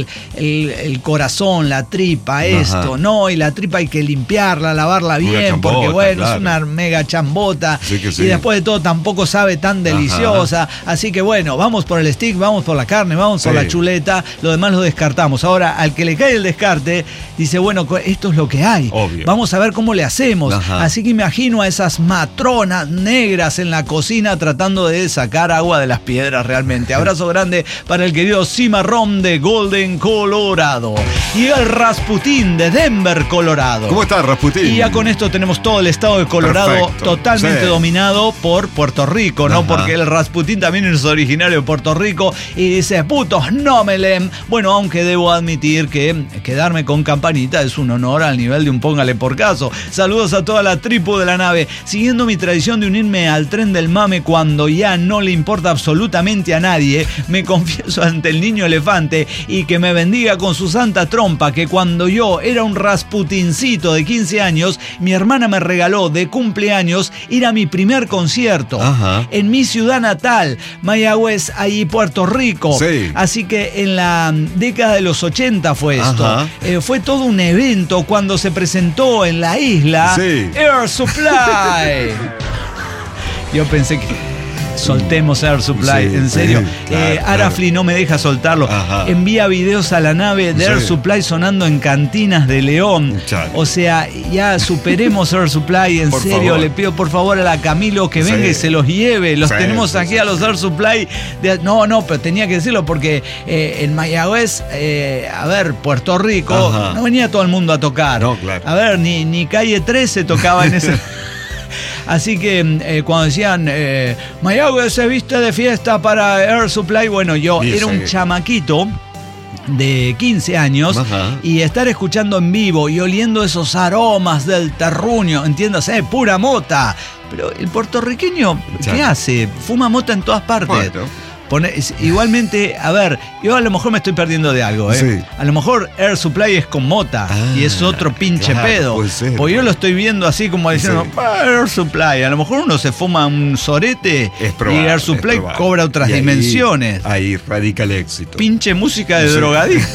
el corazón, la tripa, esto, no, y la tripa hay que limpiarla, lavarla bien, chambota, porque bueno, es una mega chambota, y después de todo tampoco sabe tan deliciosa, así que bueno, vamos por el stick, vamos por la carne, vamos por la chuleta, lo demás lo descartamos. Ahora, al que le cae el descarte, dice, bueno, esto es lo que hay, vamos a ver cómo le hacemos, así que imagino a esas matronas negras en la cocina tratando de sacar agua de las piedras realmente. Abrazo grande para el querido cimarrón de Golden Colorado. Y el Rasputín de Denver, Colorado. ¿Cómo está, Rasputín? Y ya con esto tenemos todo el estado de Colorado totalmente dominado por Puerto Rico, ¿no? Porque el Rasputín también es originario de Puerto Rico y dice, putos, no me leen. Bueno, aunque debo admitir que quedarme con campanita es un honor al nivel de un póngale por caso. Saludos a toda la tripu de la nave. Siguiendo mi tradición de unirme al tren del mame cuando ya no le importa absolutamente a nadie, me confieso ante el niño elefante y que me bendiga con su santa trompa, que cuando yo era un Rasputincito de de 15 años, mi hermana me regaló de cumpleaños ir a mi primer concierto en mi ciudad natal, Mayagüez, ahí Puerto Rico. Sí. Así que en la década de los 80 fue esto. Fue todo un evento cuando se presentó en la isla Air Supply. Yo pensé que soltemos Air Supply, en serio. Arafli no me deja soltarlo. Envía videos a la nave de Air Supply sonando en cantinas de León. O sea, ya superemos Air Supply, en serio. Le pido por favor a la Camilo que venga y se los lleve. Los tenemos aquí a los Air Supply. No, pero tenía que decirlo porque en Mayagüez, a ver, Puerto Rico, no venía todo el mundo a tocar. No, claro. A ver, ni Calle 13 tocaba en ese... Así que cuando decían Mayagüez se viste de fiesta para Air Supply, bueno, yo era un chamaquito de 15 años y estar escuchando en vivo y oliendo esos aromas del terruño, entiéndase, pura mota. Pero el puertorriqueño, ¿qué hace? Fuma mota en todas partes. Bueno. Igualmente, a ver, yo a lo mejor me estoy perdiendo de algo, A lo mejor Air Supply es con mota y es otro pinche pedo. Porque yo lo estoy viendo así como diciendo, Air Supply. A lo mejor uno se fuma un sorete y Air Supply cobra otras dimensiones. Ahí radica el éxito. Pinche música de drogadicto.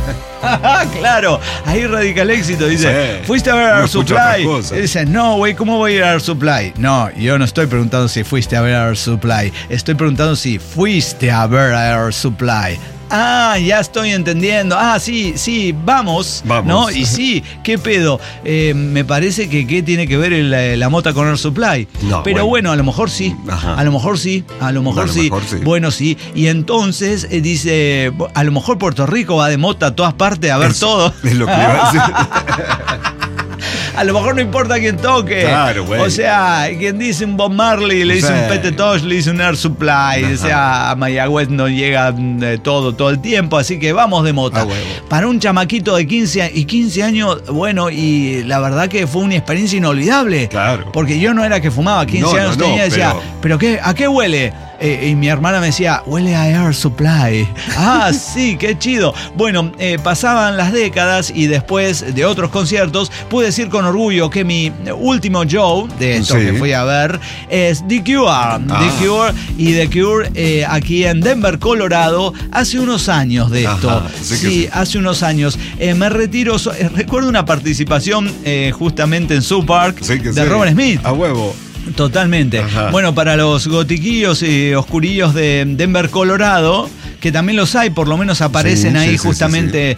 Claro, ahí radica el éxito. Dice, ¿fuiste a ver Air Supply? Y dice, no, güey, ¿cómo voy a ir a Air Supply? No, yo no estoy preguntando si fuiste a ver Air Supply. Estoy preguntando si fuiste a ver Air Supply. Ah, ya estoy entendiendo. Ah, sí, vamos. ¿No? Y sí, ¿qué pedo? Me parece que ¿qué tiene que ver la mota con Air Supply? No, pero bueno, a lo mejor sí. A lo mejor sí. Bueno, sí. Y entonces dice, a lo mejor Puerto Rico va de mota a todas partes a ver todo. Es lo que iba a decir. A lo mejor no importa quién toque. Claro, güey. O sea, quien dice un Bob Marley, le dice un Pete Tosh, le dice un Air Supply. O sea, a Mayagüez no llega todo el tiempo, así que vamos de mota. Para un chamaquito de 15 años, bueno, y la verdad que fue una experiencia inolvidable. Claro. Porque yo no era que fumaba, 15 años tenía y decía, ¿pero qué? ¿A qué huele? Y mi hermana me decía, huele a Air Supply. Ah, sí, qué chido. Bueno, pasaban las décadas y después de otros conciertos pude decir con orgullo que mi último show de esto que fui a ver es The Cure. Y The Cure aquí en Denver, Colorado, hace unos años de esto. Sí, hace unos años. Me retiro, recuerdo una participación justamente en South Park de Robert Smith. A huevo. Totalmente. Bueno, para los gotiquillos y oscurillos de Denver, Colorado, que también los hay, por lo menos aparecen ahí justamente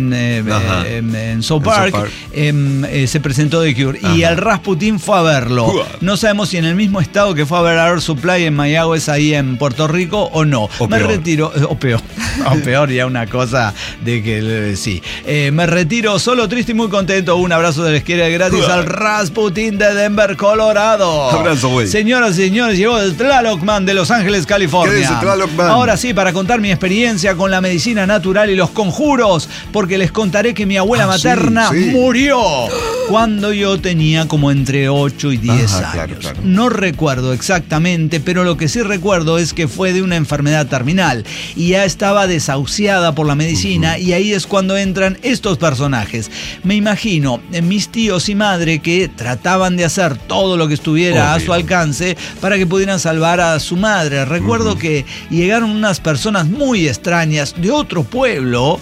en South Park. Se presentó The Cure. Y el Rasputin fue a verlo. No sabemos si en el mismo estado que fue a ver a Air Supply en Mayagüez, ahí en Puerto Rico, o no. Me retiro. O peor. O peor, ya una cosa de que sí. Me retiro solo, triste y muy contento. Un abrazo de la izquierda gratis al Rasputin de Denver, Colorado. Abrazo, güey. Señoras y señores, llegó el Tlalocman de Los Ángeles, California. ¿Qué dice Tlalocman? Ahora sí, para contar mi experiencia con la medicina natural y los conjuros, porque les contaré que mi abuela materna murió cuando yo tenía como entre 8 y 10 años. Claro. No recuerdo exactamente, pero lo que sí recuerdo es que fue de una enfermedad terminal y ya estaba desahuciada por la medicina y ahí es cuando entran estos personajes. Me imagino mis tíos y madre que trataban de hacer todo lo que estuviera a su alcance para que pudieran salvar a su madre. Recuerdo que llegaron unas personas muy extrañas de otro pueblo,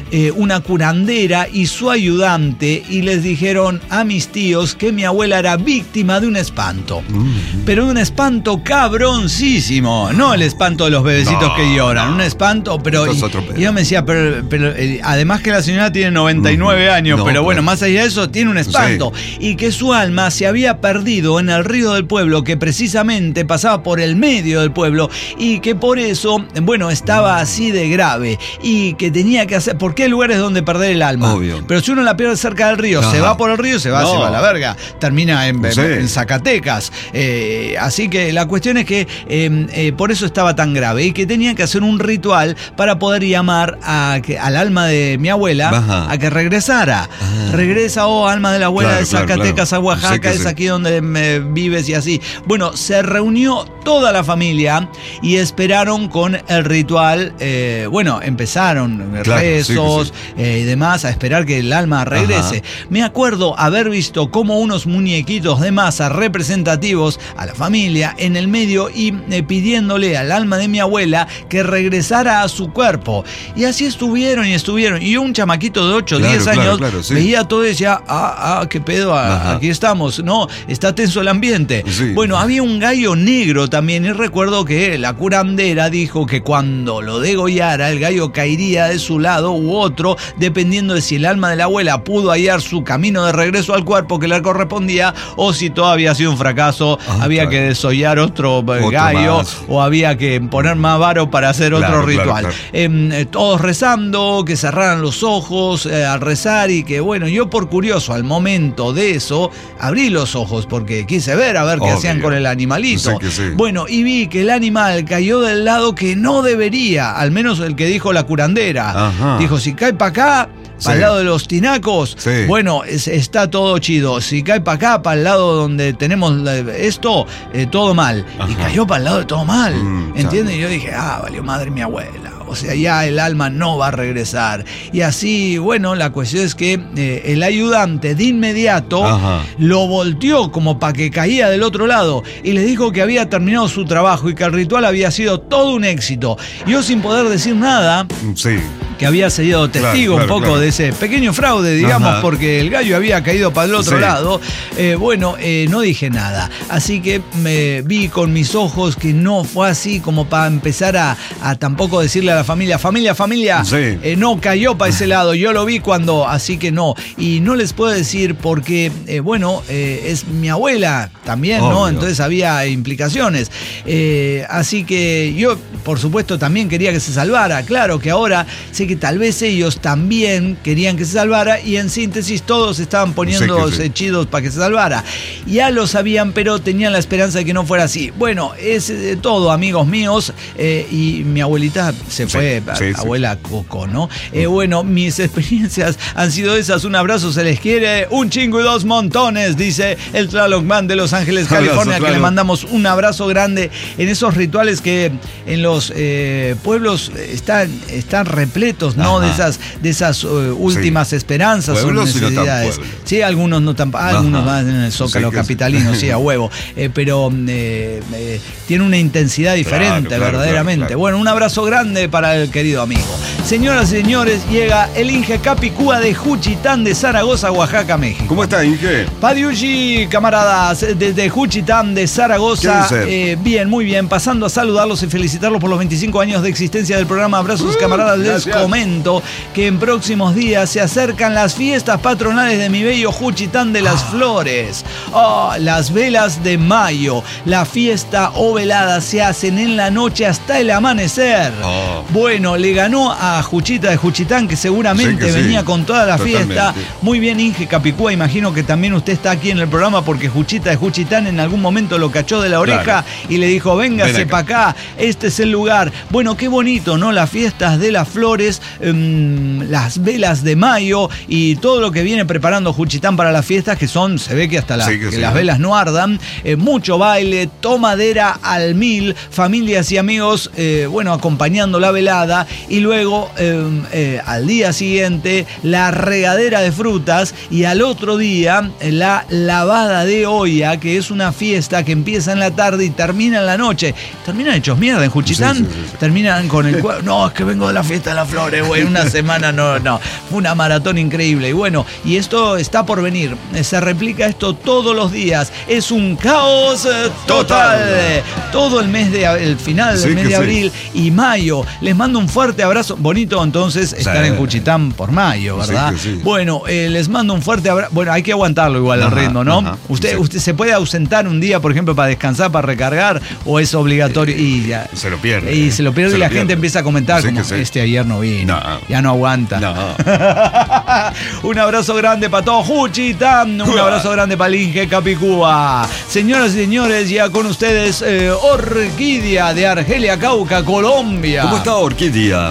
una curandera y su ayudante, y les dijeron a mis tíos que mi abuela era víctima de un espanto, pero de un espanto cabroncísimo, no el espanto de los bebecitos que lloran, un espanto, pero y yo me decía, pero además que la señora tiene 99 años, pero bueno, más allá de eso tiene un espanto, y que su alma se había perdido en el río del pueblo, que precisamente pasaba por el medio del pueblo, y que por eso, bueno, estaba así de grave, y que tenía que hacer, porque hay lugares donde perder el alma. Obvio. Pero si uno la pierde cerca del río, se va por el río, se va a la verga, termina en Zacatecas. Así que la cuestión es que por eso estaba tan grave, y que tenían que hacer un ritual para poder llamar al alma de mi abuela a que regresara. Regresa, alma de la abuela de Zacatecas a Oaxaca, es aquí donde vives y así. Bueno, se reunió toda la familia y esperaron con el ritual. Empezaron rezos y demás a esperar que el alma regrese. Me acuerdo recuerdo haber visto como unos muñequitos de masa representativos a la familia en el medio y pidiéndole al alma de mi abuela que regresara a su cuerpo. Y así estuvieron. Y un chamaquito de 8 o 10 años sí. veía todo y decía, qué pedo, aquí estamos. No, está tenso el ambiente. Sí. Bueno, había un gallo negro también y recuerdo que la curandera dijo que cuando lo degollara el gallo caería de su lado u otro, dependiendo de si el alma de la abuela pudo hallar su camino de regreso al cuerpo que le correspondía o si todo había sido un fracaso, había que desollar otro gallo más. o había que poner más varo para hacer otro ritual. Todos rezando, que cerraran los ojos al rezar y que bueno, yo por curioso al momento de eso abrí los ojos porque quise ver a ver qué hacían con el animalito. Sí. Bueno, y vi que el animal cayó del lado que no debería, al menos el que dijo la curandera. Ajá. Dijo, si cae para acá, para el lado de los tinacos, bueno, está todo chido. Si cae para acá, para el lado donde tenemos esto, todo mal. Ajá. Y cayó para el lado de todo mal, ¿entiendes? Y yo dije, valió madre mi abuela. O sea, ya el alma no va a regresar. Y así, bueno, la cuestión es que el ayudante de inmediato lo volteó como para que caía del otro lado y le dijo que había terminado su trabajo y que el ritual había sido todo un éxito. Yo sin poder decir nada... que había sido testigo un poco de ese pequeño fraude, digamos, porque el gallo había caído para el otro lado. No dije nada. Así que me vi con mis ojos que no fue así como para empezar a tampoco decirle a la familia, no cayó para ese lado. Yo lo vi cuando, así que no. Y no les puedo decir porque, es mi abuela también, ¿no? Entonces había implicaciones. Así que yo, por supuesto, también quería que se salvara. Claro que ahora sé que tal vez ellos también querían que se salvara y en síntesis todos estaban poniéndose chidos para que se salvara. Ya lo sabían, pero tenían la esperanza de que no fuera así. Bueno, es todo, amigos míos, y mi abuelita se fue, abuela Coco, ¿no? Mis experiencias han sido esas. Un abrazo, se les quiere un chingo y dos montones, dice el Tlaloc Man de Los Ángeles, California, que le mandamos un abrazo grande en esos rituales que en los pueblos están repletos, ¿no? De esas últimas esperanzas o necesidades. Sí, algunos no tan, algunos más en el Zócalo capitalino, sí, a huevo. Pero tiene una intensidad diferente, verdaderamente. Claro. Bueno, un abrazo grande para el querido amigo. Señoras y señores, llega el Inge Capicúa de Juchitán de Zaragoza, Oaxaca, México. ¿Cómo está, Inge? Padiuchi, camaradas, desde Juchitán de Zaragoza. Bien, muy bien. Pasando a saludarlos y felicitarlos por los 25 años de existencia del programa Abrazos, camaradas. Les comento que en próximos días se acercan las fiestas patronales de mi bello Juchitán de las Flores. Las velas de mayo. La fiesta o velada se hacen en la noche hasta el amanecer. Bueno, le ganó a Juchita de Juchitán, que seguramente venía con toda la fiesta. Muy bien, Inge Capicúa, imagino que también usted está aquí en el programa porque Juchita de Juchitán en algún momento lo cachó de la oreja y le dijo, véngase para acá, este es el lugar. Bueno, qué bonito, ¿no? Las fiestas de las flores, las velas de mayo y todo lo que viene preparando Juchitán para las fiestas, que son, se ve que hasta las velas no ardan, mucho baile, tomadera al mil, familias y amigos, acompañando la velada y luego al día siguiente la regadera de frutas y al otro día la lavada de olla, que es una fiesta que empieza en la tarde y termina en la noche. Terminan hechos mierda en Juchitán, terminan con el no, es que vengo de la fiesta de las flores, güey, una semana no, fue una maratón increíble. Y bueno, y esto está por venir, se replica esto todos los días, es un caos total. Todo el final del mes de abril y mayo. Les mando un fuerte abrazo. Bonito entonces estar en Juchitán por mayo, ¿verdad? Bueno, les mando un fuerte abrazo. Bueno, hay que aguantarlo igual al ritmo, ¿no? Usted se puede ausentar un día, por ejemplo, para descansar, para recargar, o es obligatorio y ya. Se lo pierde. Y se lo pierde y la gente empieza a comentar como, ayer no vino, ya no aguanta. Un abrazo grande para todo Juchitán, un abrazo grande para el Inge Capicúa. Señoras y señores, ya con ustedes Orquídea de Argelia, Cauca, Colombia. ¿Cómo está Orquídea? Hola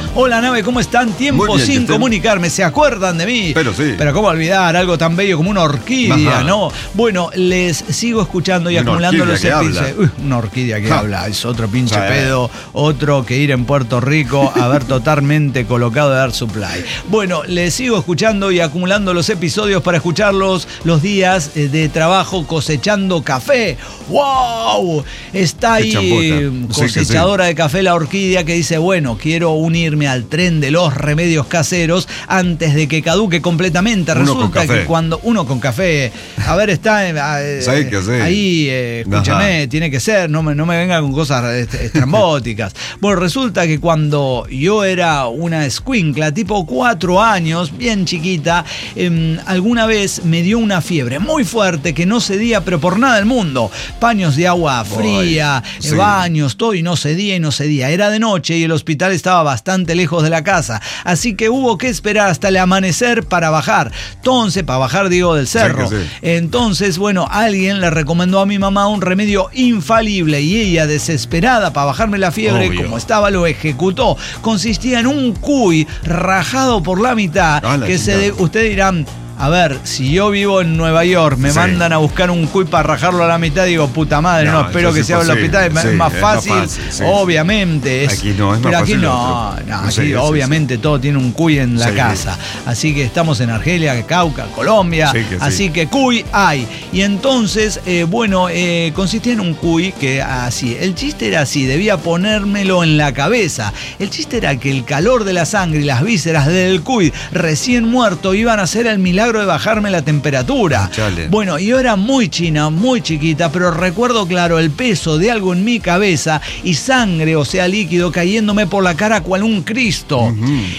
nave, ¿cómo están? Tiempo Muy bien, sin ¿y usted? comunicarme, ¿se acuerdan de mí? Pero sí. Pero cómo olvidar algo tan bello como una orquídea, Ajá. ¿no? Bueno, les sigo escuchando y Una acumulando los orquídea que episodios. habla. Una orquídea que Ja. habla, es otro pinche Sí. pedo, otro que ir en Puerto Rico a ver totalmente colocado de Air Supply. Bueno, les sigo escuchando y acumulando los episodios para escucharlos los días de trabajo cosechando café. ¡Wow! Está Qué ahí champota. Sí que cosechadora de café La Orquídea, que dice, bueno, quiero unirme al tren de los remedios caseros antes de que caduque completamente. Uno con Resulta café. que cuando uno con café, a ver, está ¿Sabe qué hacer? ahí, escúchame, Ajá. tiene que ser, no me venga con cosas estrambóticas. Bueno, resulta que cuando yo era una escuincla, tipo 4 años, bien chiquita, alguna vez me dio una fiebre muy fuerte que no cedía, pero por nada del mundo. Paños de agua fría, sí. baños, todo, y no cedía y no cedía. Era de noche y el hospital estaba bastante lejos de la casa, así que hubo que esperar hasta el amanecer para bajar. Entonces, para bajar, digo, del cerro. Sí. Entonces, bueno, alguien le recomendó a mi mamá un remedio infalible y ella, desesperada para bajarme la fiebre, Obvio. como estaba, lo ejecutó. Consistía en un cuy rajado por la mitad, Ah, la que chingada. ustedes dirán, a ver, si yo vivo en Nueva York, me Sí. mandan a buscar un cuy para rajarlo a la mitad, digo, puta madre, no, No, espero eso que es sea en el imposible. hospital, Sí, es más es más fácil, fácil, sí. obviamente. Aquí no, es más pero aquí fácil no, otro. no, No sé, aquí sí, obviamente todo tiene un cuy en la Sí. casa. Así que estamos en Argelia, Cauca, Colombia, Sí, que sí. así que cuy hay. Y entonces, consistía en un cuy que así, el chiste era así, debía ponérmelo en la cabeza. El chiste era que el calor de la sangre y las vísceras del cuy recién muerto iban a hacer el milagro de bajarme la temperatura. Chale. Bueno, yo era muy china, muy chiquita, pero recuerdo claro el peso de algo en mi cabeza y sangre, o sea, líquido, cayéndome por la cara cual un Cristo.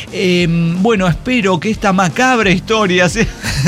Bueno, espero que esta macabra historia sea...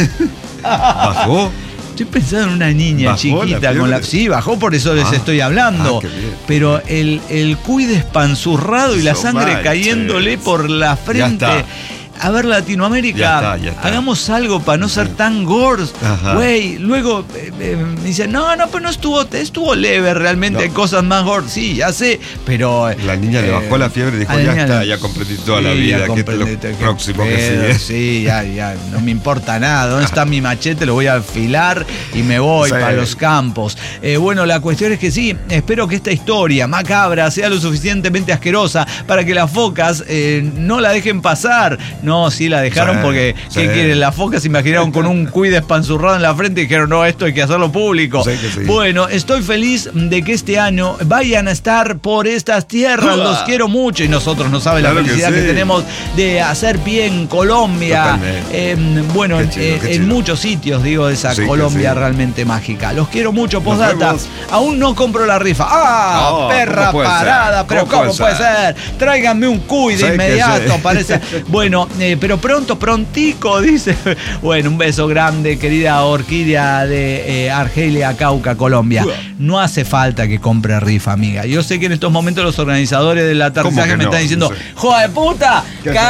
¿Bajó? Estoy pensando en una niña ¿Bajó la chiquita con la... fiebre? Sí, bajó, por eso les estoy hablando. qué bien. Pero el cuy despanzurrado y la Eso sangre manches. cayéndole por la frente... está. A ver, Latinoamérica, Ya está. hagamos algo para no ser tan gores. Ajá. Güey, luego me dicen, no, pero no estuvo leve realmente, No. hay cosas más gores. Sí, ya sé, pero... La niña le bajó la fiebre y dijo, a la ya niña está, le- ya comprendí toda la Sí, vida, ya que esto es comprendí, lo qué próximo que pedo, sigue. Sí, ya, no me importa nada. ¿Dónde está mi machete? Lo voy a afilar y me voy Sí. para los campos. Bueno, la cuestión es que sí, espero que esta historia macabra sea lo suficientemente asquerosa para que las focas no la dejen pasar. No, sí la dejaron Sí, porque, sí. ¿qué quieren? Las focas se imaginaron con un cuy despanzurrado en la frente y dijeron, no, esto hay que hacerlo público. Sí que sí. Bueno, estoy feliz de que este año vayan a estar por estas tierras. Los quiero mucho y nosotros no saben Claro la que felicidad que sí. tenemos de hacer pie en Colombia. Totalmente. Qué chido, qué En chido. muchos sitios, digo, de esa Sí que Colombia sí. realmente mágica. Los quiero mucho, Nos postdata. vemos. Aún no compro la rifa. ¡Ah! No, perra ¿cómo puede parada. ser? Pero ¿cómo puede ser? Tráiganme un cuy de Sí que inmediato, sí. parece. Bueno, pero prontico, dice. Bueno, un beso grande, querida orquídea de Argelia, Cauca, Colombia. No hace falta que compre rifa, amiga. Yo sé que en estos momentos los organizadores del aterrizaje que me no? están diciendo, No sé. ¡joder de puta! Que se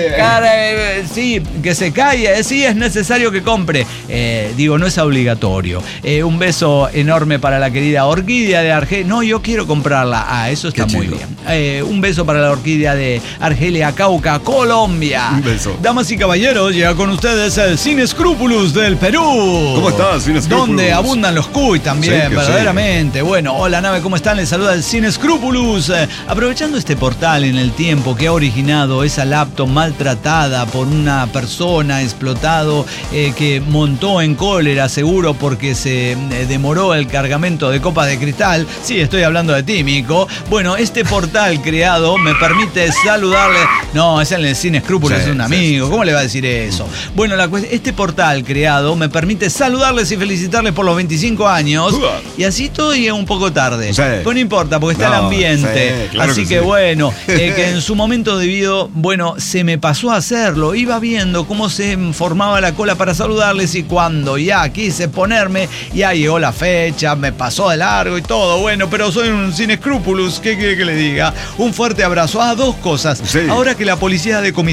calle. Sí, que se calle, sí, es necesario que compre. Digo, no es obligatorio. Un beso enorme para la querida orquídea de Argelia. No, yo quiero comprarla. Ah, eso está Qué muy chido. bien. Un beso para la orquídea de Argelia, Cauca, Colombia. Un beso. Damas y caballeros, llega con ustedes el Sin Escrúpulos del Perú. ¿Cómo estás, Sin Escrúpulos? Donde abundan los cuy también, Sí que verdaderamente. Bueno, hola nave, ¿cómo están? Les saluda el Sin Escrúpulos. Aprovechando este portal en el tiempo que ha originado esa laptop maltratada por una persona explotado que montó en cólera, seguro porque se demoró el cargamento de copas de cristal. Sí, estoy hablando de ti, Mico. Bueno, este portal creado me permite saludarle. No, es el Sin Escrúpulos, Sí, es un sí, amigo. sí. ¿Cómo le va a decir eso? Bueno, este portal creado me permite saludarles y felicitarles por los 25 años. Y así todo llega un poco tarde. Sí. Pero no importa, porque está el No, ambiente. sí, claro así que que sí. bueno, que en su momento debido, bueno, se me pasó a hacerlo. Iba viendo cómo se formaba la cola para saludarles y cuando ya quise ponerme, ya llegó la fecha, me pasó de largo y todo. Bueno, pero soy un sin escrúpulos. ¿Qué quiere que le diga? Un fuerte abrazo. Dos cosas. Sí. Ahora que la policía ha decomisado la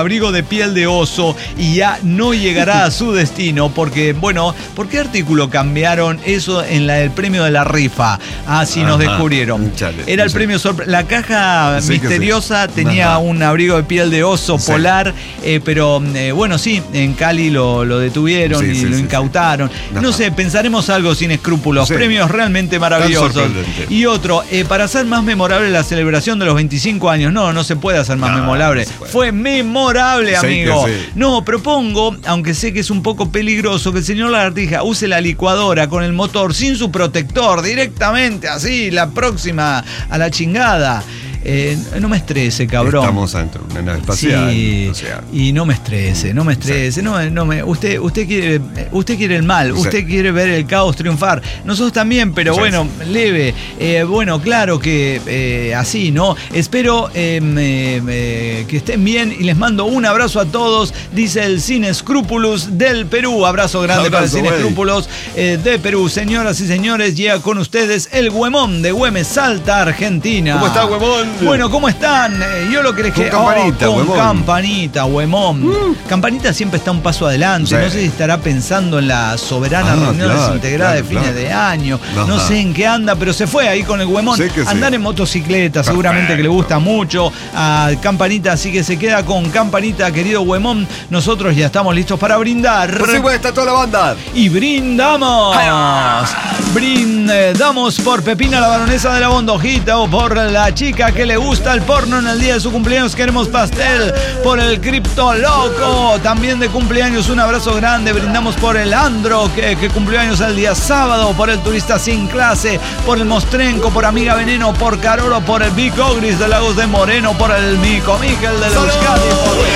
abrigo de piel de oso y ya no llegará a su destino porque, bueno, ¿por qué artículo cambiaron eso en el premio de la rifa? Sí, nos descubrieron. Era el premio sorpresa. La caja misteriosa tenía un abrigo de piel de oso polar, pero bueno, sí, en Cali lo detuvieron y lo incautaron. No sé, pensaremos algo sin escrúpulos. Premios realmente maravillosos. Y otro, para hacer más memorable la celebración de los 25 años. No se puede hacer más memorable. Fue memorable, amigo. No, propongo, aunque sé que es un poco peligroso, que el señor Lagartija use la licuadora con el motor sin su protector, directamente así, la próxima a la chingada. No me estrese, cabrón. Estamos dentro de una nave espacial. Sí, y no me estrese. Usted quiere el mal, usted quiere ver el caos triunfar. Nosotros también, pero bueno, leve. Bueno, claro que así, ¿no? Espero que estén bien y les mando un abrazo a todos, dice el Sin Escrúpulos del Perú. Abrazo grande para el Sin Escrúpulos de Perú. Señoras y señores, llega con ustedes el Güemón de Güemes, Salta, Argentina. ¿Cómo está, Güemón? Bueno, ¿cómo están? Yo lo que les quiero... Con Campanita, Güemón. Campanita siempre está un paso adelante. No sé si estará pensando en la soberana reunión desintegrada de fines de año. No sé en qué anda, pero se fue ahí con el Güemón. Andar en motocicleta, seguramente que le gusta mucho a Campanita, así que se queda con Campanita, querido Güemón. Nosotros ya estamos listos para brindar. Por supuesto, está toda la banda. Y brindamos. Brindamos por Pepina, la baronesa de la Bondojita, o por la chica que le gusta el porno en el día de su cumpleaños. Queremos pastel. Por el Cripto Loco, también de cumpleaños, un abrazo grande. Brindamos por el Andro, que cumplió años el día sábado. Por el Turista Sin Clase. Por el Mostrenco. Por Amiga Veneno. Por Carolo. Por el Big Ogris de Lagos de Moreno. Por el Mico Miguel de la Euskadi.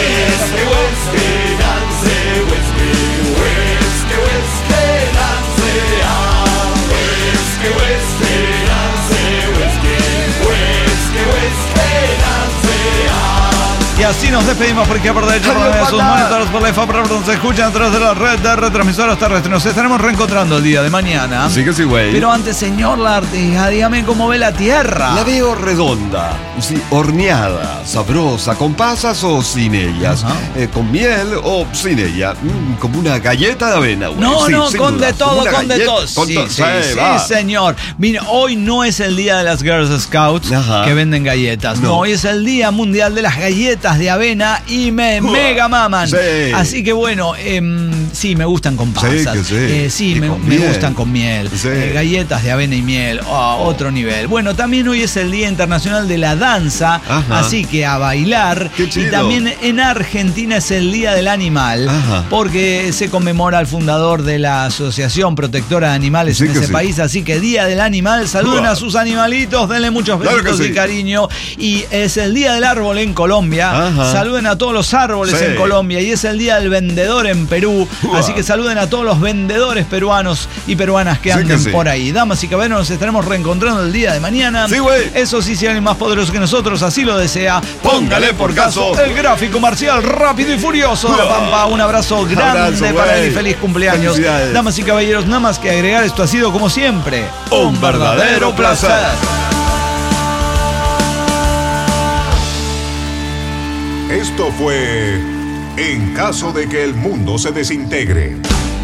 Y así nos despedimos porque por derecho de sus monitores por la FAP se escuchan a través de la red de retransmisoras terrestres. Nos estaremos reencontrando el día de mañana. Sí que sí, güey. Pero antes, señor Lagartija, dígame cómo ve la Tierra. La veo redonda, sí, horneada, sabrosa, con pasas o sin ellas, con miel o sin ella, como una galleta de avena, güey. No, con de todo, con de todo. Sí, señor. Mire, hoy no es el día de las Girl Scouts que venden galletas. No, hoy es el Día Mundial de las Galletas de avena y me mega maman. Así que bueno, sí, me gustan con pasas. Me gustan con miel. Galletas de avena y miel, otro nivel. Bueno, también hoy es el Día Internacional de la Danza, así que a bailar. Y también en Argentina es el Día del Animal, porque se conmemora al fundador de la Asociación Protectora de Animales en ese país. Así que Día del Animal, saluden a sus animalitos, denle muchos besitos y cariño. Y es el Día del Árbol en Colombia. Saluden a todos los árboles en Colombia. Y es el Día del Vendedor en Perú. Así que saluden a todos los vendedores peruanos y peruanas que anden por ahí. Damas y caballeros, nos estaremos reencontrando el día de mañana. Eso sí, si alguien más poderoso que nosotros así lo desea, póngale por caso el gráfico marcial rápido y furioso de la Pampa. Un abrazo grande para él y feliz cumpleaños. Damas y caballeros, nada más que agregar, esto ha sido como siempre un verdadero placer. Esto fue En caso de que el mundo se desintegre.